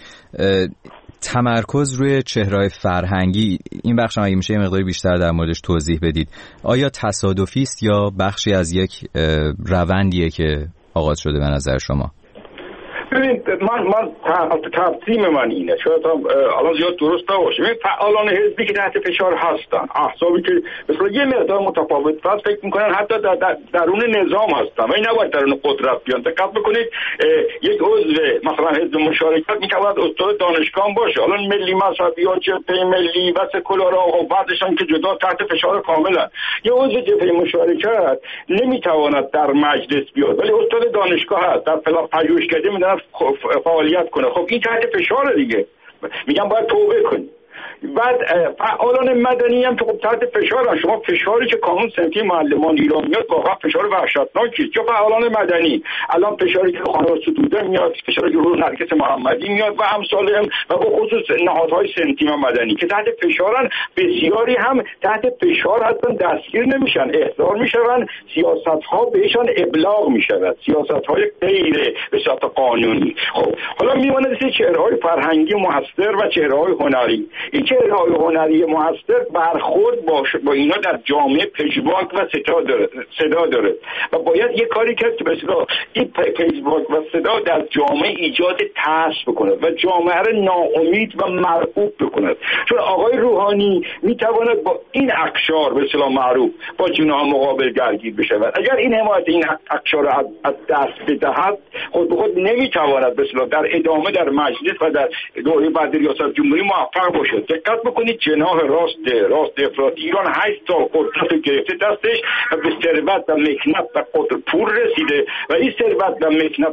S5: تمرکز روی چهره‌های فرهنگی، این بخش هم اگه میشه یه مقداری بیشتر در موردش توضیح بدید. آیا تصادفی است یا بخشی از یک روندیه که آغاز شده به نظر شما؟
S7: ببینید من تقسیم من اینه، شاید الان زیاد درست نباشه. ببینید فعالان حزبی که تحت فشار هستن، احزابی که مثلا یه مقدار متفاوت هست، فکر میکنن حتی درون نظام هستن و این نباید درون قدرت بیان. دقت بکنید یک عضو مثلا حزب مشارکت میتواند استاد دانشگاه باشه، الان ملی مذهبی ها، جبهه ملی و سکولارها و بعدشان که جدا تحت فشار کاملا. یه عضو جبهه مشارکت نمیتواند در مجلس بیاد ولی استاد دانشگاه هست، در پژوهشکده میدونن فعالیت کنه. خب این تحت فشار دیگه، میگم باید توبه کنی. بعد فعالان مدنی هم تو تحت فشارن. شما فشاری که قانون صنفی معلمان ایران میاد واقعا فشار وحشتناکیه. چون فعالان مدنی الان فشاری که خانوار ستوده میاد، فشاری که روح نرگس محمدی میاد و امثالهم و به خصوص نهادهای صنفی مدنی که تحت فشارن، بسیاری هم تحت فشار هستن، دستگیر نمیشن، احضار میشن، سیاست‌ها بهشان ابلاغ میشود، سیاست‌های غیر به صورت قانونی. خب حالا میمونه چهره‌های فرهنگی موثر و چهره‌های هنری. این چهره‌های هنری موثر برخورد با اینا در جامعه پژواک و صدا داره و باید یه کاری کرد که مثلا این پژواک و صدا در جامعه ایجاد ترس بکنه و جامعه رو ناامید و مرعوب بکنه. چون آقای روحانی میتواند با این اقشار به اصطلاح معروف با جناح مقابل درگیر بشه. اگر این حمایت این اقشار رو از دست بدهد، خود به خود نمیتواند به اصطلاح در ادامه در مجلس و در دوره بعد ریاست جمهوری موفق باشه. دقت بکنید جناح راست افراطی ایران 8 سال قدرت گرفته دستش و به ثروت و مکنت و پول رسیده و این ثروت و مکنت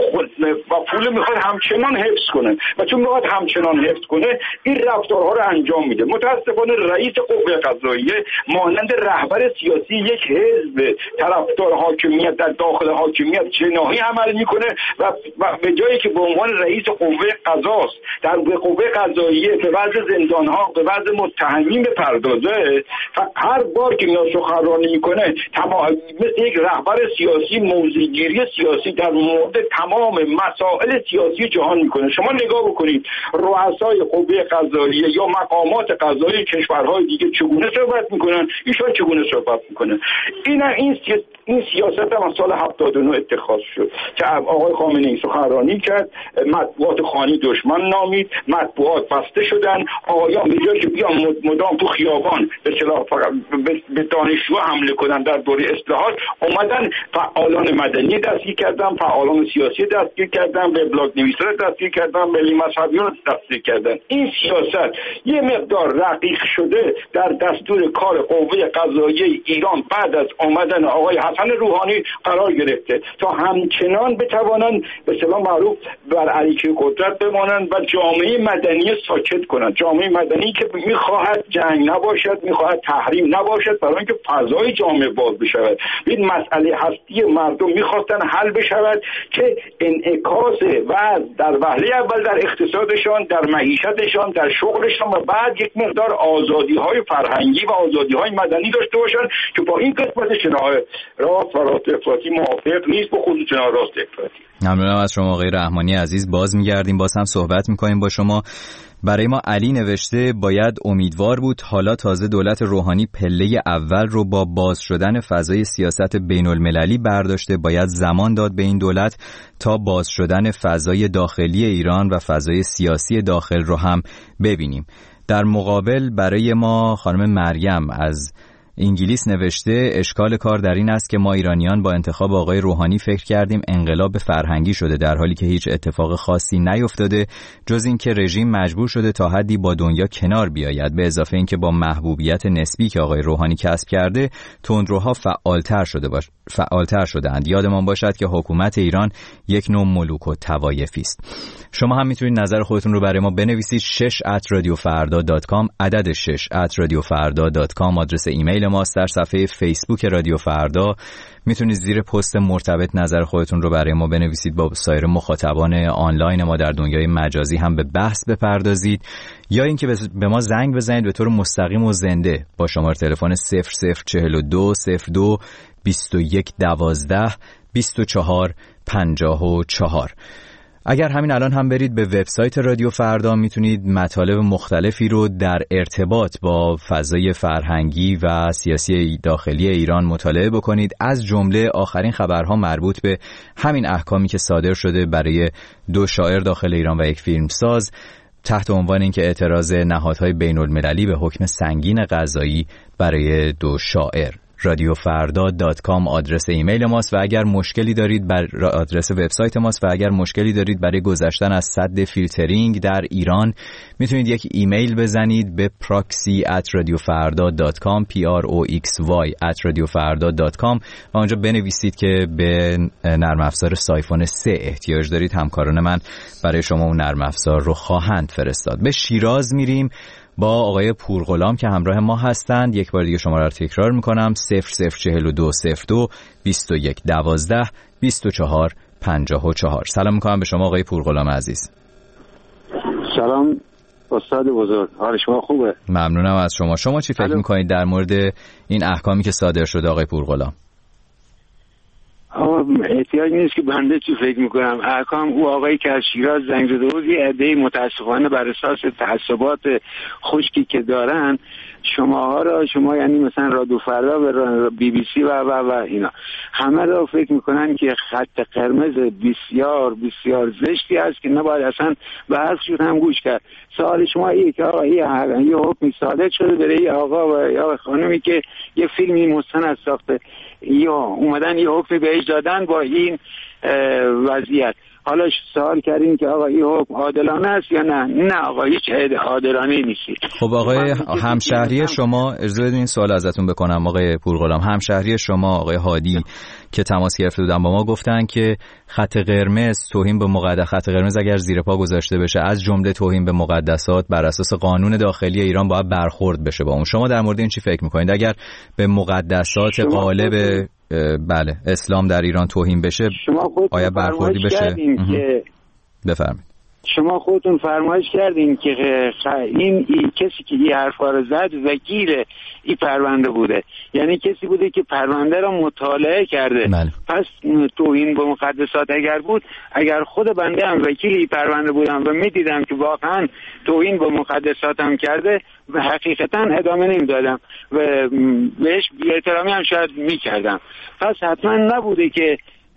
S7: و پول میخواد همچنان حفظ کنه و چون میخواد همچنان حفظ کنه این رفتارها رو انجام میده. متاسفانه رئیس قوه قضاییه مانند رهبر سیاسی یک حزب طرفدار حاکمیت در داخل حاکمیت جناحی عمل میکنه و به جایی که به عنوان رئیس قوه قضاست در قوه قضاییه که وضع زندان‌ها به وضع متهمین بپردازه و هر بار که میاد سخنرانی میکنه مثل یک رهبر سیاسی موضع‌گیری سیاسی در مورد تمام مسائل سیاسی جهان میکنه. شما نگاه بکنید رؤسای قوه قضاییه یا مقامات قضایی کشورهای دیگه چگونه صحبت میکنن، ایشون چگونه صحبت میکنه. این سیاست هم از سال 79 اتخاذ شد که آقای خامنه‌ای سخنرانی کرد، مطبوعات خانی دشمن نامید، مطبوعات بسته شدن، آقایان به جای که بیان مدام تو خیابان به اصطلاح به دانشجو حمله کنن در دوره اصلاحات، اومدن فعالان مدنی دستگیر کردن، فعالان سیاسی دستگیر کردن، وبلاگ نویسان دستگیر کردن، ملی مذهبیان دستگیر کردن. این سیاست یه مقدار رقیق شده در دستور کار قوه قضاییه ایران بعد از آمدن آقای حسن روحانی قرار گرفته تا همچنان بتوانند به اصطلاح معروف بر علیه قدرت بمانند و جامعه مدنی ساکت کنند. جامعه مدنی که میخواهد جنگ نباشد، میخواهد تحریم نباشد، برای اینکه فضای جامعه باز بشود. این مسئله هستی مردم میخواستن حل بشود که انعکاس و در وهله اول در اقتصادشان، در معیشتشان، در شغلشان و بعد یک مقدار آزادی‌های فرهنگی و آزادی‌های مدنی داشته باشند که با این قسمت شناخت راست و راست افراطی موافق نیست، به خصوص شناخت راست افراطی.
S5: ممنونم از شما آقای رحمانی عزیز. باز میگردیم، باز هم صحبت میکنیم با شما. برای ما علی نوشته باید امیدوار بود حالا تازه دولت روحانی پله اول رو با باز شدن فضای سیاست بین المللی برداشته، باید زمان داد به این دولت تا باز شدن فضای داخلی ایران و فضای سیاسی داخل رو هم ببینیم. در مقابل برای ما خانم مریم از انگلیس نوشته اشکال کار در این است که ما ایرانیان با انتخاب آقای روحانی فکر کردیم انقلاب فرهنگی شده، در حالی که هیچ اتفاق خاصی نیفتاده جز این که رژیم مجبور شده تا حدی با دنیا کنار بیاید، به اضافه اینکه با محبوبیت نسبی که آقای روحانی کسب کرده تندروها فعالتر شده‌اند. یادمان باشد که حکومت ایران یک نوع ملوک و طوایفی است. شما هم میتونید نظر خودتون رو برای ما بنویسید 6@radiofarda.com عدد 6@radiofarda.com آدرس ایمیل ماست. در صفحه فیسبوک رادیو فردا میتونید زیر پست مرتبط نظر خودتون رو برای ما بنویسید، با سایر مخاطبان آنلاین ما در دنیای مجازی هم به بحث بپردازید، یا اینکه به ما زنگ بزنید به طور مستقیم و زنده با شماره تلفن 0042 02 21 12 24 54. اگر همین الان هم برید به وبسایت رادیو فردا میتونید مطالب مختلفی رو در ارتباط با فضای فرهنگی و سیاسی داخلی ایران مطالعه بکنید، از جمله آخرین خبرها مربوط به همین احکامی که صادر شده برای 2 شاعر داخل ایران و 1 فیلمساز تحت عنوان اینکه اعتراض نهادهای بین المللی به حکم سنگین قضایی برای 2 شاعر. radiofarda.com آدرس ایمیل ماست و اگر مشکلی دارید آدرس وبسایت ماست و اگر مشکلی دارید برای گذشتن از سد فیلترینگ در ایران میتونید یک ایمیل بزنید به proxy@radiofarda.com proxy@radiofarda.com و اونجا بنویسید که به نرم افزار سایفون 3 احتیاج دارید. همکاران من برای شما اون نرم افزار رو خواهند فرستاد. به شیراز میریم با آقای پورغلام که همراه ما هستند. یک بار دیگه شماره رو تکرار میکنم 0042 02 21 12 24 54. سلام میکنم به شما آقای پورغلام عزیز.
S8: سلام استاد بزرگ، حال شما خوبه؟
S5: ممنونم از شما. شما چی فکر میکنید در مورد این احکامی که صادر شده آقای پورغلام؟
S8: احتیاج نیست که بنده چی فکر میکنم. احکام او آقایی که از شیراز زنگ زده بود یه عده‌ای متاسفانه بر اساس تعصبات خشکی که دارن شما یعنی مثلا رادیو فردا و بی بی سی و اینا همه رو فکر میکنن که خط قرمز بسیار بسیار زشتی است که نباید اصلا به حرفشون هم گوش کرد. سوال شما اینه که آقا یه حکمی صادر شده برای یه آقا و یا خانمی که یه فیلمی مستند ساخته یا اومدن یه حکمی بهش دادن با این وضعیت. حالا سوال کردیم که آقا این حکم عادلانه است یا نه آقا هیچ عادلانه نیست.
S5: خب آقای همشهری شما، اجازه بدین این سوال ازتون بکنم آقای پورغلام، همشهری شما آقای هادی که تماس گرفته بودن با ما گفتن که خط قرمز، توهین به خط قرمز اگر زیر پا گذاشته بشه از جمله توهین به مقدسات بر اساس قانون داخلی ایران باید برخورد بشه با اون. شما در مورد این چی فکر میکنید؟ اگر به مقدسات غالب اسلام در ایران توهین بشه آیا برخوردی بشه؟
S8: که
S5: بفرمایید.
S11: شما خودتون فرمایش کردین که این کسی که این حرفا رو زد وکیل این پرونده بوده، یعنی کسی بوده که پرونده رو مطالعه کرده. پس توهین به مقدسات اگر بود، اگر خود بنده هم وکیل این پرونده بودم و میدیدم که واقعا توهین به مقدساتم کرده و حقیقتا ادامه نمیدادم و بهش بی‌احترامی هم شاید میکردم. پس حتما نبوده که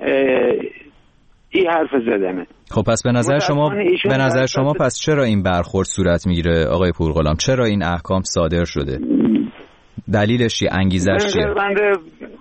S11: این حرف زدنه.
S5: خب پس به نظر شما پس چرا این برخورد صورت میگیره آقای پورغلام؟ چرا این احکام صادر شده؟ دلیلش چیه؟ انگیزش چیه؟
S11: بنده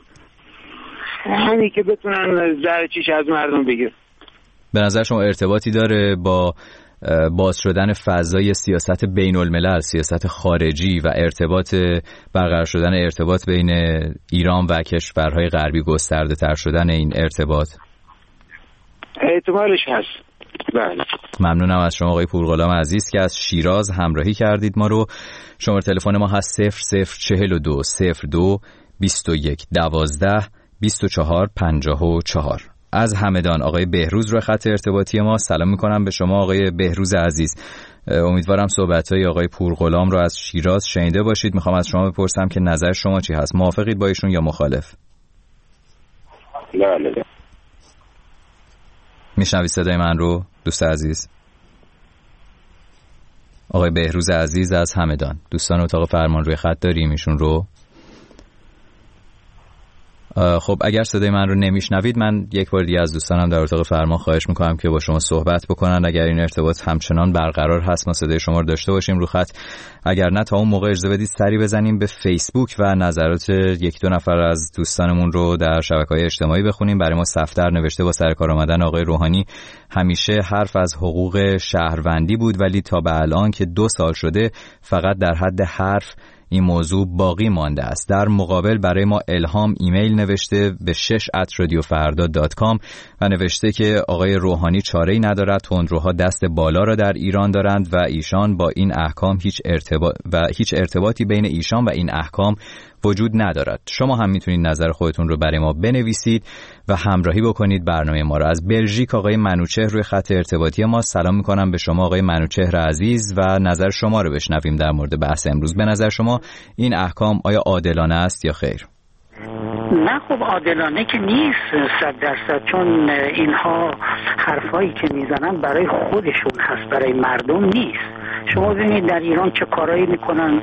S11: همین که بتونن زهر چیش از مردم بگیرن.
S5: به نظر شما ارتباطی داره با باز شدن فضای سیاست بین الملل، سیاست خارجی و برقرار شدن ارتباط بین ایران و کشورهای غربی، گسترده تر شدن این ارتباط؟
S11: احتمالش هست. بله.
S5: ممنونم از شما آقای پورغلام عزیز که از شیراز همراهی کردید ما رو. شماره تلفن ما هست 0042 02 21 12 24 54. از همدان آقای بهروز رو خط ارتباطی ما. سلام میکنم به شما آقای بهروز عزیز. امیدوارم صحبت‌های آقای پورغلام رو از شیراز شنیده باشید. میخوام از شما بپرسم که نظر شما چی هست؟ موافقید با ایشون یا مخالف؟
S11: بله.
S5: میشنوید صدای من رو دوست عزیز؟ آقای بهروز عزیز از همدان. دوستان اتاق فرمان روی خط داریم ایشون رو؟ خب اگر صدای من رو نمیشنوید، من یک بار دیگه از دوستانم در اتاق فرمان خواهش میکنم که با شما صحبت بکنن. اگر این ارتباط همچنان برقرار هست ما صدای شما رو داشته باشیم رو خط. اگر نه تا اون موقع اجازه بدید سری بزنیم به فیسبوک و نظرات یک دو نفر از دوستانمون رو در شبکه‌های اجتماعی بخونیم. برای ما صفدر نوشته با سر کار آمدن آقای روحانی همیشه حرف از حقوق شهروندی بود، ولی تا به الان که 2 سال شده فقط در حد حرف این موضوع باقی مانده است. در مقابل برای ما الهام ایمیل نوشته به 6@radiofarda.com و نوشته که آقای روحانی چاره‌ای ندارد، تندروها دست بالا را در ایران دارند و ایشان با این احکام هیچ ارتباطی بین ایشان و این احکام وجود ندارد. شما هم میتونید نظر خودتون رو برای ما بنویسید و همراهی بکنید برنامه ما رو. از بلژیک آقای منوچهر روی خط ارتباطی ما. سلام میکنم به شما آقای منوچهر عزیز و نظر شما رو بشنویم در مورد بحث امروز. به نظر شما این احکام آیا عادلانه است یا خیر؟
S12: نه خب عادلانه که نیست 100%، چون اینها حرفایی که میزنن برای خودشون هست، برای مردم نیست. شما ببینید در ایران چه کارایی میکنن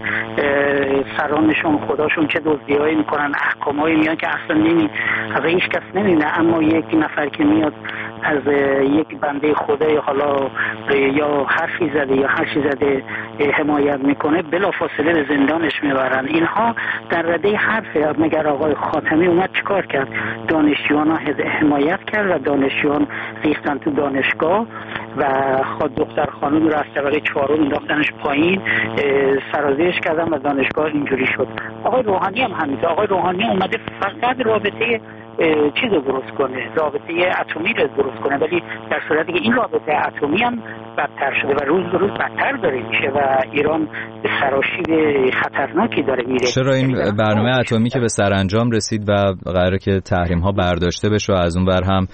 S12: سرانشون، خداشون چه دزدیایی میکنن، احکامایی میان که اصلا هیچ کس نمیدونه، اما یک نفر که میاد از یک بنده خدای حالا یا حرفی زده یا هرچی زده حمایت میکنه بلافاصله به زندانش میبرن. اینها در رده حرفه. مگر آقای خاتمی اومد چیکار کرد؟ دانشجویان حمایت کرد و دانشجویان ریختن تو دانشگاه و دختر خانم رو از طبقه 4 انداختنش پایین، سرازیرش کردن و دانشگاه اینجوری شد. آقای روحانی هم همینطور. آقای روحانی اومده فقط رابطه چیز رو درست کنه، رابطه اتمی رو درست کنه، ولی در صورتی که این رابطه اتمی هم بدتر شده و روز به روز بدتر داره میشه و ایران به سراشیب خطرناکی داره میره.
S5: چرا این برنامه اتمی که به سرانجام رسید و قراره که تحریم ها برداشته بشه و از اون ور هم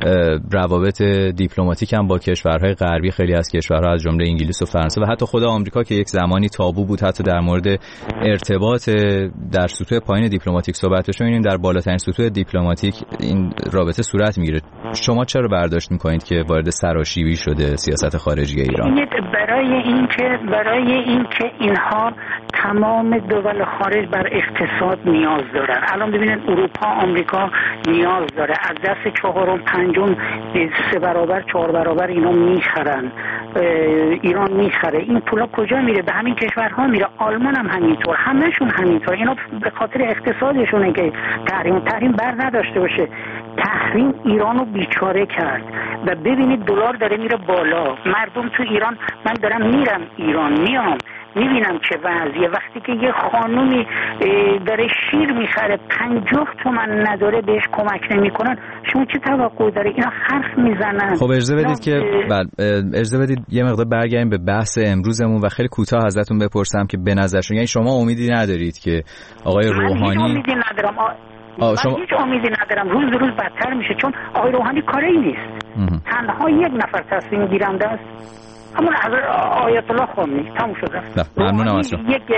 S5: روابط دیپلماتیک هم با کشورهای غربی، خیلی از کشورها از جمله انگلیس و فرانسه و حتی خود آمریکا که یک زمانی تابو بود حتی در مورد ارتباط در سطوح پایین دیپلماتیک صحبتش می‌بینیم، در بالاترین سطوح دیپلماتیک این رابطه صورت میگیره. شما چرا برداشت میکنید که وارد سراشیبی شده سیاست خارجی ایران؟
S12: برای اینکه اینها تمام دول خارج بر اقتصاد نیاز دارن. الان ببینید اروپا، آمریکا نیاز داره، از دست 4 و 5 3 برابر 4 برابر اینا میخرن، ایران میخره. این پولا کجا میره؟ به همین کشورها میره. آلمان هم همینطور، همهشون همینطور. اینا به خاطر اقتصادشونه که تحریم بر نداشته باشه. تحریم ایرانو بیچاره کرد و ببینید دلار داره میره بالا. مردم تو ایران، من دارم میرم ایران میام میبینم چه وضعیه. وقتی که یه خانومی داره شیر میخره 50 تومن نداره بهش کمک نمیکنن، شما چه توقع داره؟ اینا حرف میزنن.
S5: خب اجازه بدید یه مقدار برگردیم به بحث امروزمون و خیلی کوتاه ازتون بپرسم که به نظر شما، یعنی شما امیدی ندارید که آقای روحانی؟
S12: من امیدی ندارم. من هیچ امیدی ندارم. روز به روز بدتر میشه، چون آقای روحانی کاری نیست. تنها یک نفر تصمیم گیرنده است، همون آیت الله خامنه‌ای. تموم شده.
S5: ممنونم از شما.
S12: یک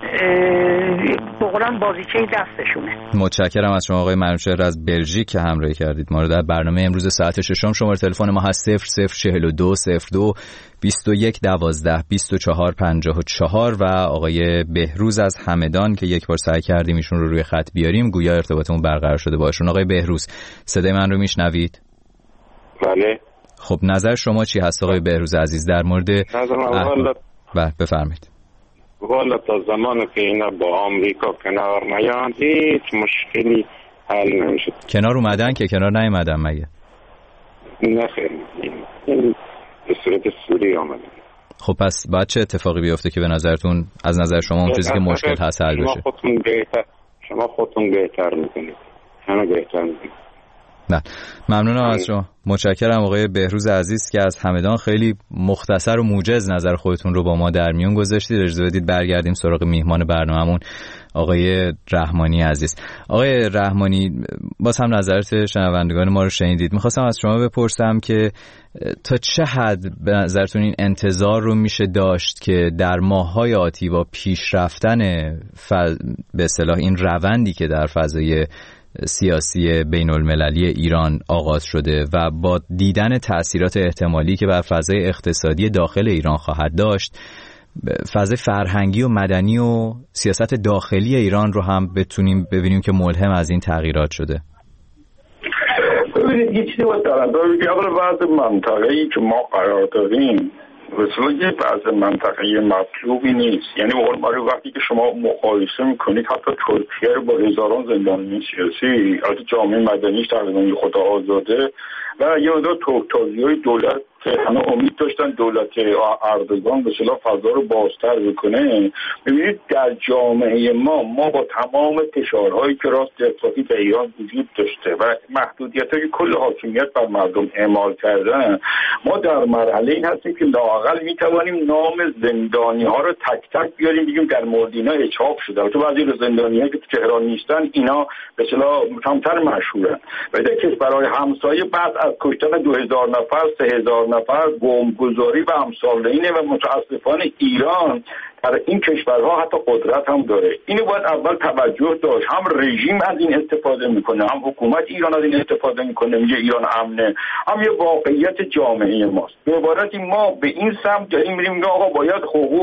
S12: بقولن بازیچه دستشونه.
S5: متشکرم از شما آقای منوچهر از بلژیک که همراهی کردید ما رو در برنامه امروز ساعت 6. شماره تلفن ما هست 0042 02 21 12 24 54 و آقای بهروز از همدان که یک بار سعی کردیم ایشون رو روی خط بیاریم، گویا ارتباطمون برقرار شده باشون. آقای بهروز صدای من رو میشنوید؟
S7: بله.
S5: خب نظر شما چی هست آقای بهروز عزیز در مورد بفرمایید.
S7: والا تا زمانی که اینا با آمریکا کنار نیان هیچ مشکلی حل نمیشه.
S5: کنار اومدن که کنار نیومدن مگه؟
S7: نه خیر، این به صورت سوری آمدن.
S5: خب پس بعد چه اتفاقی بیفته که به نظرتون از نظر شما اون چیزی که مشکل هست حل بشه؟
S7: شما خودتون بهتر میکنید، همه بهتر میکنید.
S5: نه ممنونم از شما، متشکرم آقای بهروز عزیز که از همدان خیلی مختصر و موجز نظر خودتون رو با ما در میون گذاشتید. اجازه بدید برگردیم سراغ میهمان برنامه‌مون آقای رحمانی عزیز. آقای رحمانی باز هم نظرات شنوندگان ما رو شنیدید. میخواستم از شما بپرسم که تا چه حد به نظرتون این انتظار رو میشه داشت که در ماه‌های آتی با پیشرفتن به اصطلاح این روندی که در فضای سیاسی بین المللی ایران آغاز شده و با دیدن تأثیرات احتمالی که بر فضای اقتصادی داخل ایران خواهد داشت، فضای فرهنگی و مدنی و سیاست داخلی ایران رو هم بتونیم ببینیم که ملهم از این تغییرات شده؟
S7: ببینید یه چیزی باید در نظر بگیریم. بعض منطقه‌ای که ما قرار داریم مثلا یه بعض منطقه مطلوبی نیست. یعنی برای وقتی که شما مقایسه میکنید حتی ترکیه رو با هزاران زندانی سیاسی، البته جامعه مدنیش تقریبا خود آزاده و یه مقدار توکتازی‌های دولت که همه امید داشتن دولت اردوغان به اصطلاح فضا رو بازتر بکنه. ببینید در جامعه ما با تمام فشارهایی که راست اطلاقی به ایران وجود داشته و محدودیت‌های کل حاکمیت بر مردم اعمال کردن، ما در مرحله این هستیم که لااقل میتوانیم نام زندانی‌ها رو تک تک بیاریم بگیم در مورد اینا اچاپ شده. تو بعضی از زندانی‌ها که تو تهران نیستن اینا به اصطلاح کمتر مشهورن. و در کشورهای همسایه بعد از کشتن 2000 نفر 3000 نفر بمبگذاری و امثال اینه و متاسفانه ایران در این کشورها حتی قدرت هم داره. اینو باید اول توجه داشت. هم رژیم از این استفاده میکنه، هم حکومت ایران از این استفاده میکنه، میگه ایران امنه، هم یه واقعیت جامعه ماست. به عبارتی ما به این سمت داریم میریم میگه آقا باید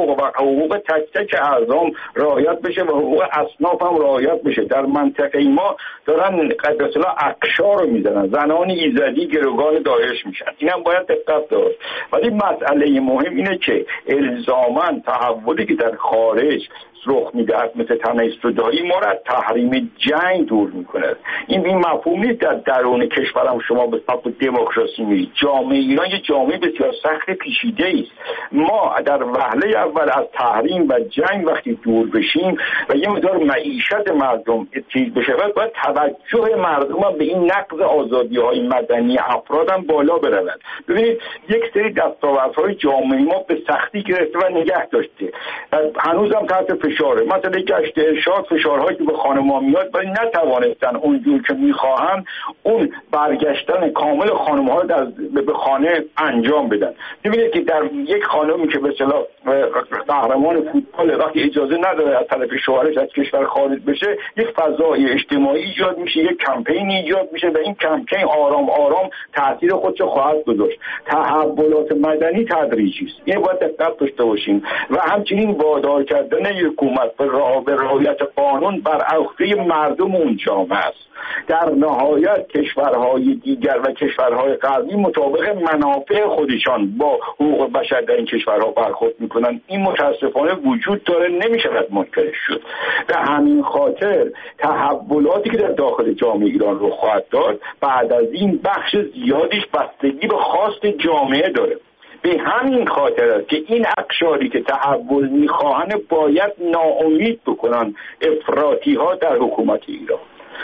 S7: حقوق تک تک اعضام رعایت بشه و حقوق اصناف هم رعایت بشه. در منطقه ما دارن به اصطلاح اقشا رو میزنن، زنان ایزدی گروگان داعش میشن. اینم باید دقت داشت. ولی مسئله مهم اینه که الزاماً تحولی که در خارج رخ میدهد مثل تنیستودایی ما را تحریم جنگ دور میکنه. این مفهوم نیست در درون کشورم شما به سمت دموکراسی میرید. جامعه ایران یه جامعه بسیار سخت پیچیده است. ما در وهله اول از تحریم و جنگ وقتی دور بشیم و یه مقدار معیشت مردم چیز بشه باید توجه مردم به این نقض آزادی‌های مدنی افراد هم بالا برود. ببینید یک سری دستاوردهای جامعه ما به سختی گرفته و نگه داشته و هنوزم تحت فشاره. مثلا گشت ارشاد، فشارهایی که به خانم‌ها میاد ولی نتوانستن اونجور که میخواهن اون برگشتن کامل خانم‌ها رو به خانه انجام بدن. ببینید که در یک خانمی که به اصطلاح قهرمان فوتبال وقتی اجازه نداره از طرف شوهرش از کشور خارج بشه، یک فضای اجتماعی ایجاد میشه، یک کمپین ایجاد میشه و این کمپین آرام آرام تاثیر خودش خواهد گذاشت. تحولات مدنی تدریجی است. این باید دقت داشته باشیم و همچنین وادار کردن حکومت به رعایت قانون بر عهده مردم اون جامعه است. در نهایت کشورهای دیگر و کشورهای غربی مطابق منافع خودشان با حقوق بشر در این کشورها برخورد میکنن. این متاسفانه وجود داره، نمیشود منکرش شد. به همین خاطر تحولاتی که در داخل جامعه ایران رو خواهد داد بعد از این بخش زیادیش بستگی به خواست جامعه داره. به همین خاطر است که این اقشاری که تحول میخواهند باید ناامید بکنن افراطی ها در حکومت ایران.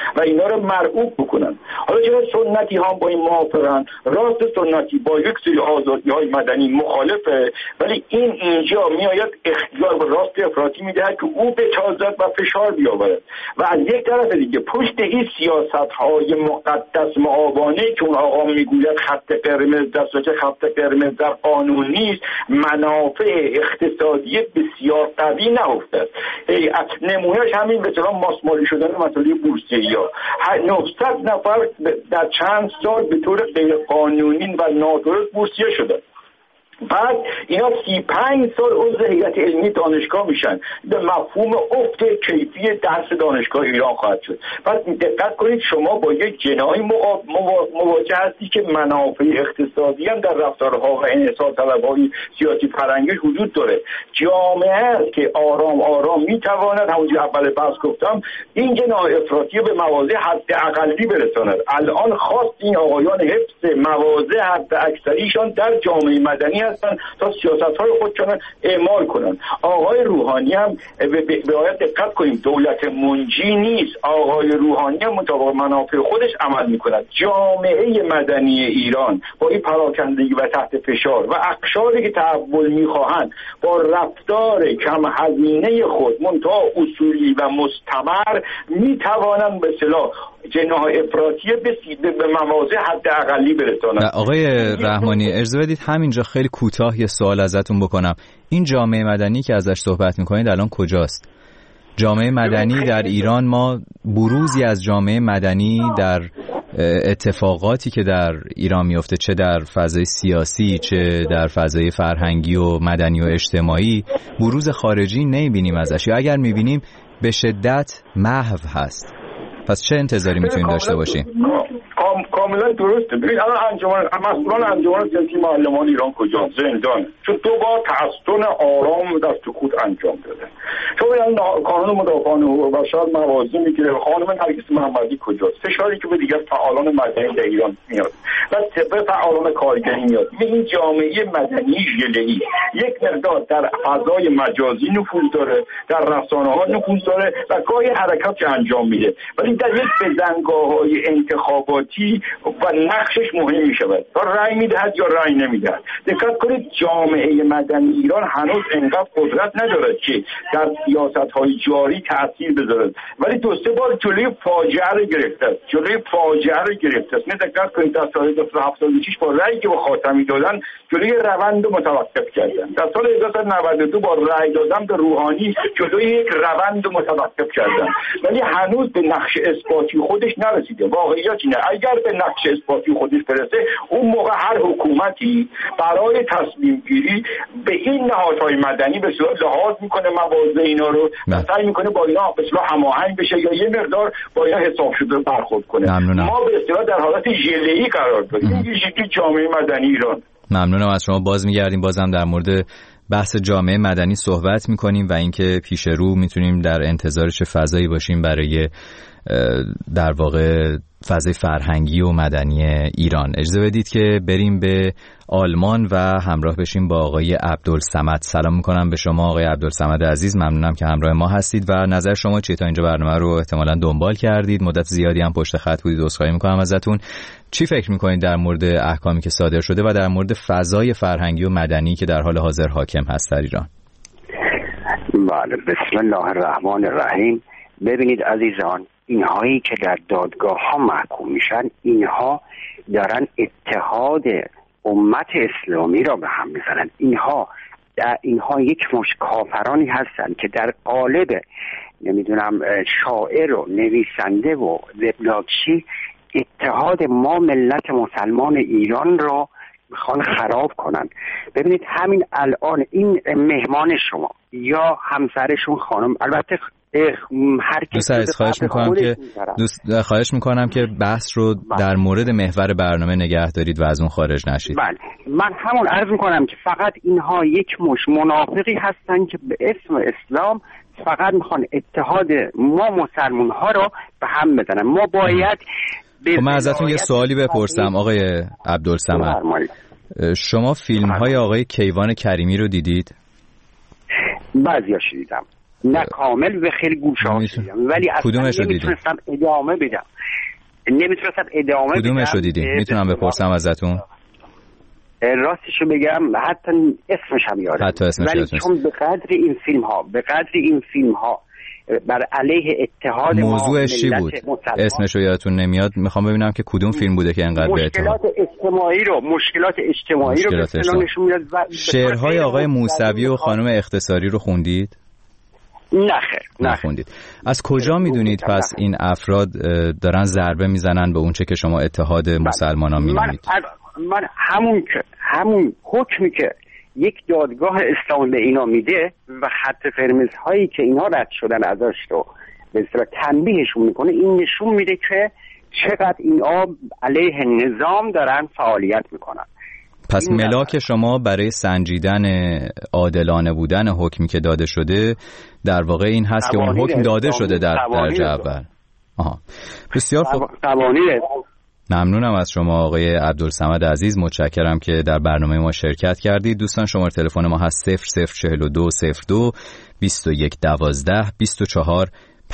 S7: و اینا رو مرعوب بکنن. حالا چرا سنتی ها با این موافقن؟ راست سنتی با یک سری آزادی‌های مدنی مخالفه، ولی اینجا میآید اختیار به راست افراطی میدهد که او بتازد و فشار بیاورد و از یک طرف دیگه پشت این سیاست‌های مقدس معاونة که اون آقا میگوید خط قرمز دست و چه خط قرمز در قانون نیست، منافع اقتصادی بسیار قوی نهفته است. نمونهش همین به اصطلاح ماسمالی شدن مسئله بورسیه‌ها. 900 نفر در چند سال به طور غیر قانونی و نادرست بورسیه شدن. بعد اینا 35 سال عضو هیئت علمی دانشگاه میشن، به مفهوم افت کیفی درس دانشگاه ایران خواهد شد. پس دقت کنید شما با یک جناحی مواجه هستی که منافع اقتصادی هم در رفتارها و انحصار طلب‌های سیاسی فرهنگی وجود داره. جامعه است که آرام آرام میتواند همونجوری اول بحث گفتم این جناح افراطی به مواضع حد اقلی برساند. الان خواست این آقایان حفظ مواضع حد اکثریشان در جامعه مدنی تا سیاست‌های خودشان اعمال کنند. آقای روحانی هم به آیت دقت کنیم دولت منجی نیست. آقای روحانی هم مطابق منافع خودش عمل می‌کند. جامعه مدنی ایران با این پراکندگی و تحت فشار و اقشاری که تحول می‌خواهند با رفتار کم هزینه خود منتها اصولی و مستمر می‌توانند به اصطلاح جناح افراطی به مواضع حد اقلی برسانند.
S5: آقای رحمانی اجازه بدید همینجا خیلی کوتاه یه سوال ازتون بکنم. این جامعه مدنی که ازش صحبت میکنید الان کجاست؟ جامعه مدنی در ایران، ما بروزی از جامعه مدنی در اتفاقاتی که در ایران میفته، چه در فضای سیاسی چه در فضای فرهنگی و مدنی و اجتماعی، بروز خارجی نمیبینیم ازش، یا اگر میبینیم به شدت محو هست. پس چه انتظاری میتونیم داشته باشیم؟
S7: کاملا درسته. ببین الان مسئولان انجمن سیاسی معلمان ایران کجا؟ زندان. چون 2 بار تحصن آرام در سکوت انجام داده. چون قانون مدافعان حقوق بشر موازی میگیره. خانم نرگس محمدی کجاست؟ فشاری که به دیگر فعالان مدنی در ایران میاد و به فعالان کارگری میاد. این جامعه مدنی ژله‌ای یک مقدار در فضای مجازی نفوذ داره، در رسانه‌ها نفوذ داره و گاهی حرکات انجام میده، ولی در یک بزنگاه‌های انتخاباتی و نقشش مهم می شود. تا رأی می دهد یا رأی نمی دهد. دقت کنید جامعه مدنی ایران هنوز انقدر قدرت ندارد که در سیاست‌های جاری تأثیر بذارد، ولی 2-3 بار جلوی فاجعه رو گرفته است. دقت کنید در سال 1976 با رأیی که به خاتمی دادن جلوی روند متوقف کردن. در سال 1992 با رأی دادن به روحانی جلوی یک روند متوقف کردن، ولی هنوز به نقش اثباتی خودش نرسیده. واقعیت اینه اگر به نقش اثباتی خودش برسه اون موقع هر حکومتی برای تصمیم گیری به این نهادهای مدنی به صورت لحاظ میکنه مواضع اینا رو و سعی میکنه با اینا به اصطلاح هماهنگ بشه یا یه مقدار با اینا حساب شده برخورد کنه. ما به اصطلاح در حالت ژله‌ای قرار داریم. این شکلی جامعه مدنی ایران.
S5: ممنونم از شما. باز میگردیم بازم در مورد بحث جامعه مدنی صحبت میکنیم و اینکه پیش رو میتونیم در انتظار چه فضایی باشیم برای در واقع فضای فرهنگی و مدنی ایران. اجازه بدید که بریم به آلمان و همراه بشیم با آقای عبدالصمد. سلام میکنم به شما آقای عبدالصمد عزیز، ممنونم که همراه ما هستید و نظر شما چیه؟ تا اینجا برنامه رو احتمالاً دنبال کردید، مدت زیادی هم پشت خط بودید، عذرخواهی میکنم ازتون. چی فکر میکنید در مورد احکامی که صادر شده و در مورد فضای فرهنگی و مدنی که در حال حاضر حاکم هست در ایران؟
S13: بله، بسم الله الرحمن الرحیم. ببینید عزیزان، اینهایی که در دادگاه ها محکوم میشن، اینها دارن اتحاد امت اسلامی را به هم میزنن. اینها یک مش کافرانی هستند که در قالب نمیدونم شاعر و نویسنده و وبلاگچی اتحاد ما ملت مسلمان ایران را میخوان خراب کنن. ببینید همین الان این مهمان شما یا همسرشون خانم، البته هر کسی خواهش میکنم که بحث رو در مورد محور برنامه نگه دارید و از اون خارج نشید. بله، من همون عرض میکنم که فقط اینها یک مش منافقی هستن که به اسم اسلام فقط میخوان اتحاد ما مسلمان ها رو به هم بزنن. ما باید من ازتون یه سوالی بپرسم آقای عبدالصمد. شما فیلم های آقای کیوان کریمی رو دیدید؟
S8: بعضی‌هاش دیدم.
S13: نه کامل به خیلی گوشه شدم، ولی اصلا نمیتونستم ادامه بدم.
S5: کدومشو دیدی؟ میتونم بپرسم ازتون؟
S13: راستشو بگم حتی اسمش هم یادم، ولی چون به قدر این فیلم ها بر علیه اتحاد
S5: موضوعش چی بود؟ اسمشو یادتون نمیاد؟ میخوام ببینم که کدوم فیلم بوده که انقدر به اتحاد
S13: مشکلات اجتماعی رو نشون میداد.
S5: شعرهای آقای موسوی و خانم اختصاری رو خوندید؟
S13: نخوندید.
S5: از کجا میدونید پس این افراد دارن ضربه میزنن به اونچه که شما اتحاد مسلمانان میدونید؟
S13: من همون حکمی که یک دادگاه اسلام به اینا میده و خط قرمزهایی که اینا رد شدن ازش رو به اصطلاح تنبیهشون میکنه، این نشون میده که چقدر اینا علیه نظام دارن فعالیت میکنن.
S5: پس ملاک شما برای سنجیدن عادلانه بودن حکمی که داده شده در واقع این هست که اون حکم داده شده در درجه اول. بسیار خوب. ممنونم از شما آقای عبدالصمد عزیز، متشکرم که در برنامه ما شرکت کردید. دوستان شماره تلفن ما هست 0042 02 21 12 24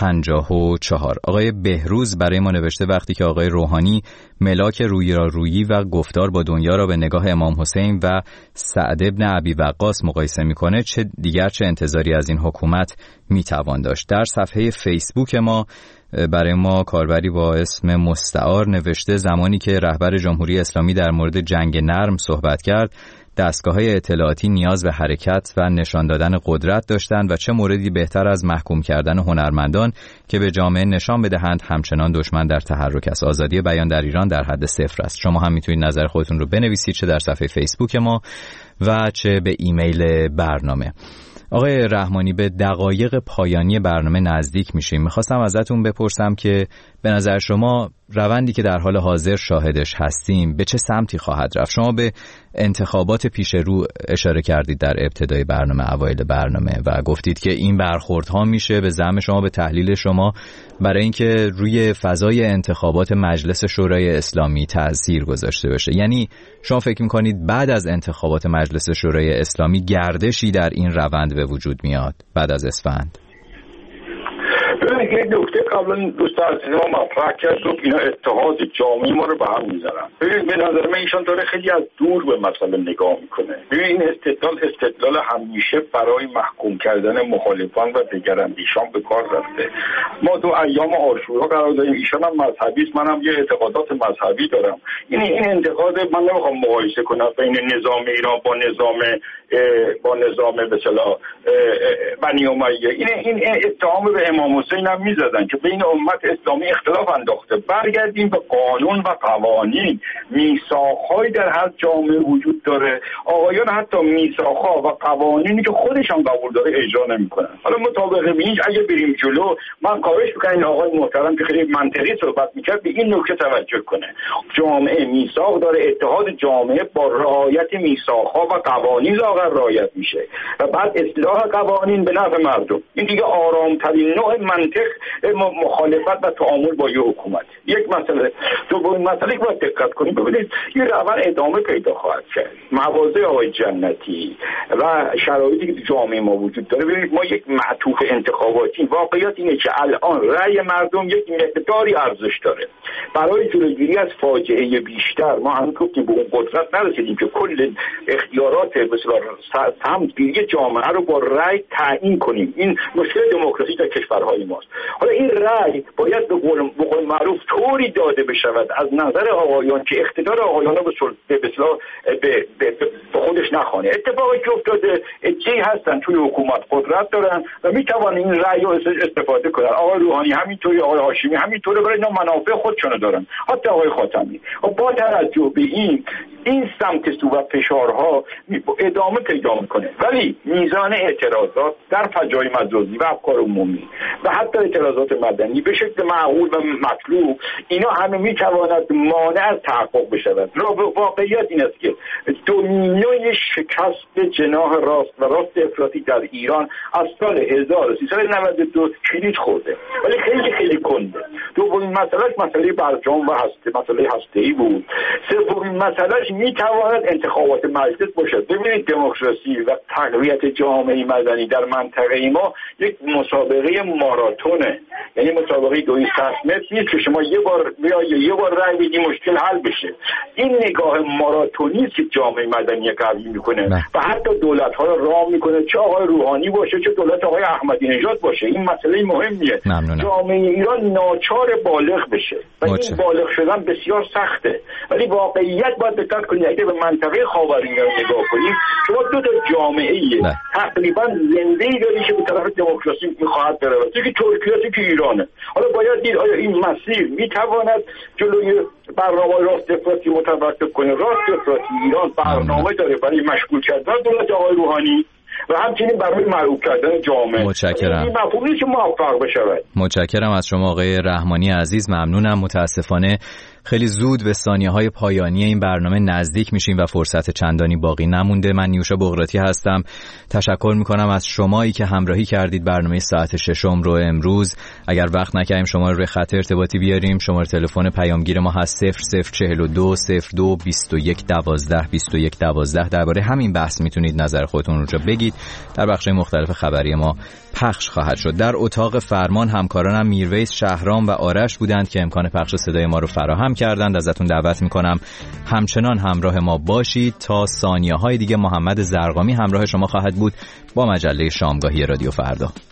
S5: 54. آقای بهروز برای ما نوشته وقتی که آقای روحانی ملاک رویی و گفتار با دنیا را به نگاه امام حسین و سعد ابن ابی وقاص مقایسه میکنه، چه انتظاری از این حکومت میتوان داشت؟ در صفحه فیسبوک ما برای ما کاربری با اسم مستعار نوشته زمانی که رهبر جمهوری اسلامی در مورد جنگ نرم صحبت کرد، دستگاه‌های اطلاعاتی نیاز به حرکت و نشان دادن قدرت داشتند و چه موردی بهتر از محکوم کردن هنرمندان که به جامعه نشان بدهند همچنان دشمن در تحرک است. آزادی بیان در ایران در حد صفر است. شما هم میتونید نظر خودتون رو بنویسید، چه در صفحه فیسبوک ما و چه به ایمیل برنامه. آقای رحمانی، به دقایق پایانی برنامه نزدیک میشیم. میخواستم ازتون بپرسم که به نظر شما روندی که در حال حاضر شاهدش هستیم به چه سمتی خواهد رفت؟ شما به انتخابات پیش رو اشاره کردید در ابتدای برنامه، اوایل برنامه، و گفتید که این برخوردها میشه به زعم شما، به تحلیل شما، برای اینکه روی فضای انتخابات مجلس شورای اسلامی تأثیر گذاشته باشه. یعنی شما فکر میکنید بعد از انتخابات مجلس شورای اسلامی گردشی در این روند به وجود میاد بعد از اسفند؟
S7: یه نکته قبلا دوست عزیز ما مطرح کرد و اینا اتحاد جامعه ما رو به هم میزنن. ببین به نظر من ایشان داره خیلی از دور به مسئله نگاه میکنه. ببین این استدلال همیشه برای محکوم کردن مخالفان و دگراندیشان به کار رفته. ما تو ایام عاشورا قرار داریم، ایشان هم مذهبی است، منم یه اعتقادات مذهبی دارم. این انتقاد من نمیخوام مقایسه کنم بین نظام ایران با نظام به اصطلاح بنی امیه. این اتهام به امام حسین هم میزدن که بین امت اسلامی اختلاف انداخته. برگردیم به قانون و قوانین. میثاق‌هایی در هر جامعه وجود داره، آقایان حتی میثاق‌ها و قوانینی که خودشان قبول داره اجرا نمی‌کنن. حالا مطابق اینج اگه بریم جلو، من خواهش می‌کنم این آقای محترم که خیلی منطقی صحبت می‌کرد به این نکته توجه کنه. جامعه میثاق داره، اتحاد جامعه با رعایت میثاق‌ها و قوانین لاغر رعایت میشه و بعد اصلاح قوانین به نفع مردم. این دیگه آرام‌ترین نوع منطق مخالفت و تعامل با یه حکومت. یک مسئله. دومین مسئله که باید دقت کنیم، ببینید یه روند ادامه پیدا خواهد کرد. مواضع آقای جنتی و شرایطی که جامعه ما وجود داره، ببینید ما یک معطوف انتخاباتی، واقعیت اینه که الان رأی مردم یک مقداری ارزش داره. برای جلوگیری از فاجعه بیشتر ما هم گفتیم به اون قدرت نرسیدیم که کل اختیارات مثلا سمت‌گیری جامعه رو با رأی تعیین کنیم. این مشکل دموکراسی در کشورهای ماست. حالا این رأی باید به قول معروف طوری داده بشود از نظر آقایان که اقتدار آقایان رو به خودش نخوانه. اتفاقی که افتاده، عده‌ای هستن توی حکومت قدرت دارن و میتوانن این رأی رو استفاده کنن. آقای روحانی همینطوری، آقای هاشمی همینطوری، برای اینا منافع خودشونو دارن، حتی آقای خاتمی. با توجه به این سمت سو و فشارها ادامه پیدا میکنه، ولی میزان اعتراضات در فضای مجازی و افکار عمومی و حتی در اعتراضات مدنی به شکل معقول و مطلوب، اینا همه میتواند مانع از تحقق بشود. واقعیت این است که دومینوی شکست جناح راست و راست افراطی در ایران از سال 1392 کلید خورده، ولی خیلی خیلی کنده. دومین مسئله مسئله برجام و مسئله هسته‌ای بود. سومین مسئله میتواند انتخابات مجلس باشد. ببینید دموکراسی و تقویت جامعه مدنی در منطقه ما یک مسابقه ماراتونه، یعنی مسابقه 200 متر نیست که شما یه بار رای بدی مشکل حل بشه. این نگاه ماراتونی است که جامعه مدنی قوی میکنه و حتی دولت ها رو رام میکنه، چه آقای روحانی باشه چه دولت آقای احمدی نژاد باشه. این مسئله مهمیه. جامعه ایران ناچار بالغ بشه و این بالغ شدن بسیار سخته، ولی واقعیت باید دقت کنید. اگه به منطقه خاورمیانه نگاه کنید، شما دو تا جامعه تقریبا زنده‌ای دارید که به طرف دموکراسی میخواهد بره، یکی ترکیه که ایرانه. حالا باید دید آیا این مسیر میتواند جلوی برنامه راست افراطی متوقف کنه. راست افراطی ایران برنامه داره برای مشغول کردن دولت آقای روحانی و همچنین برای مرعوب کردن جامعه.
S5: متشکرم.
S7: این مفهومی که موفق بشود.
S5: متشکرم از شما آقای رحمانی عزیز، ممنونم. متاسفانه خیلی زود به ثانیه‌های پایانی این برنامه نزدیک میشیم و فرصت چندانی باقی نمونده. من نیوشا بغراتی هستم. تشکر میکنم از شمایی که همراهی کردید برنامه ساعت 6 رو امروز. اگر وقت نکردیم شما رو روی خط ارتباطی بیاریم، شماره تلفن پیامگیر ما هست 0042 02 21 12 21 12. درباره همین بحث میتونید نظر خودتون رو بگید. در بخش‌های مختلف خبری ما پخش خواهد شد. در اتاق فرمان همکارانم میرویس، شهرام و آرش بودند که امکان پخش صدای ما رو فراهم کردند. ازتون دعوت میکنم همچنان همراه ما باشید. تا ثانیه‌های دیگه محمد زرقامی همراه شما خواهد بود با مجله شامگاهی رادیو فردا.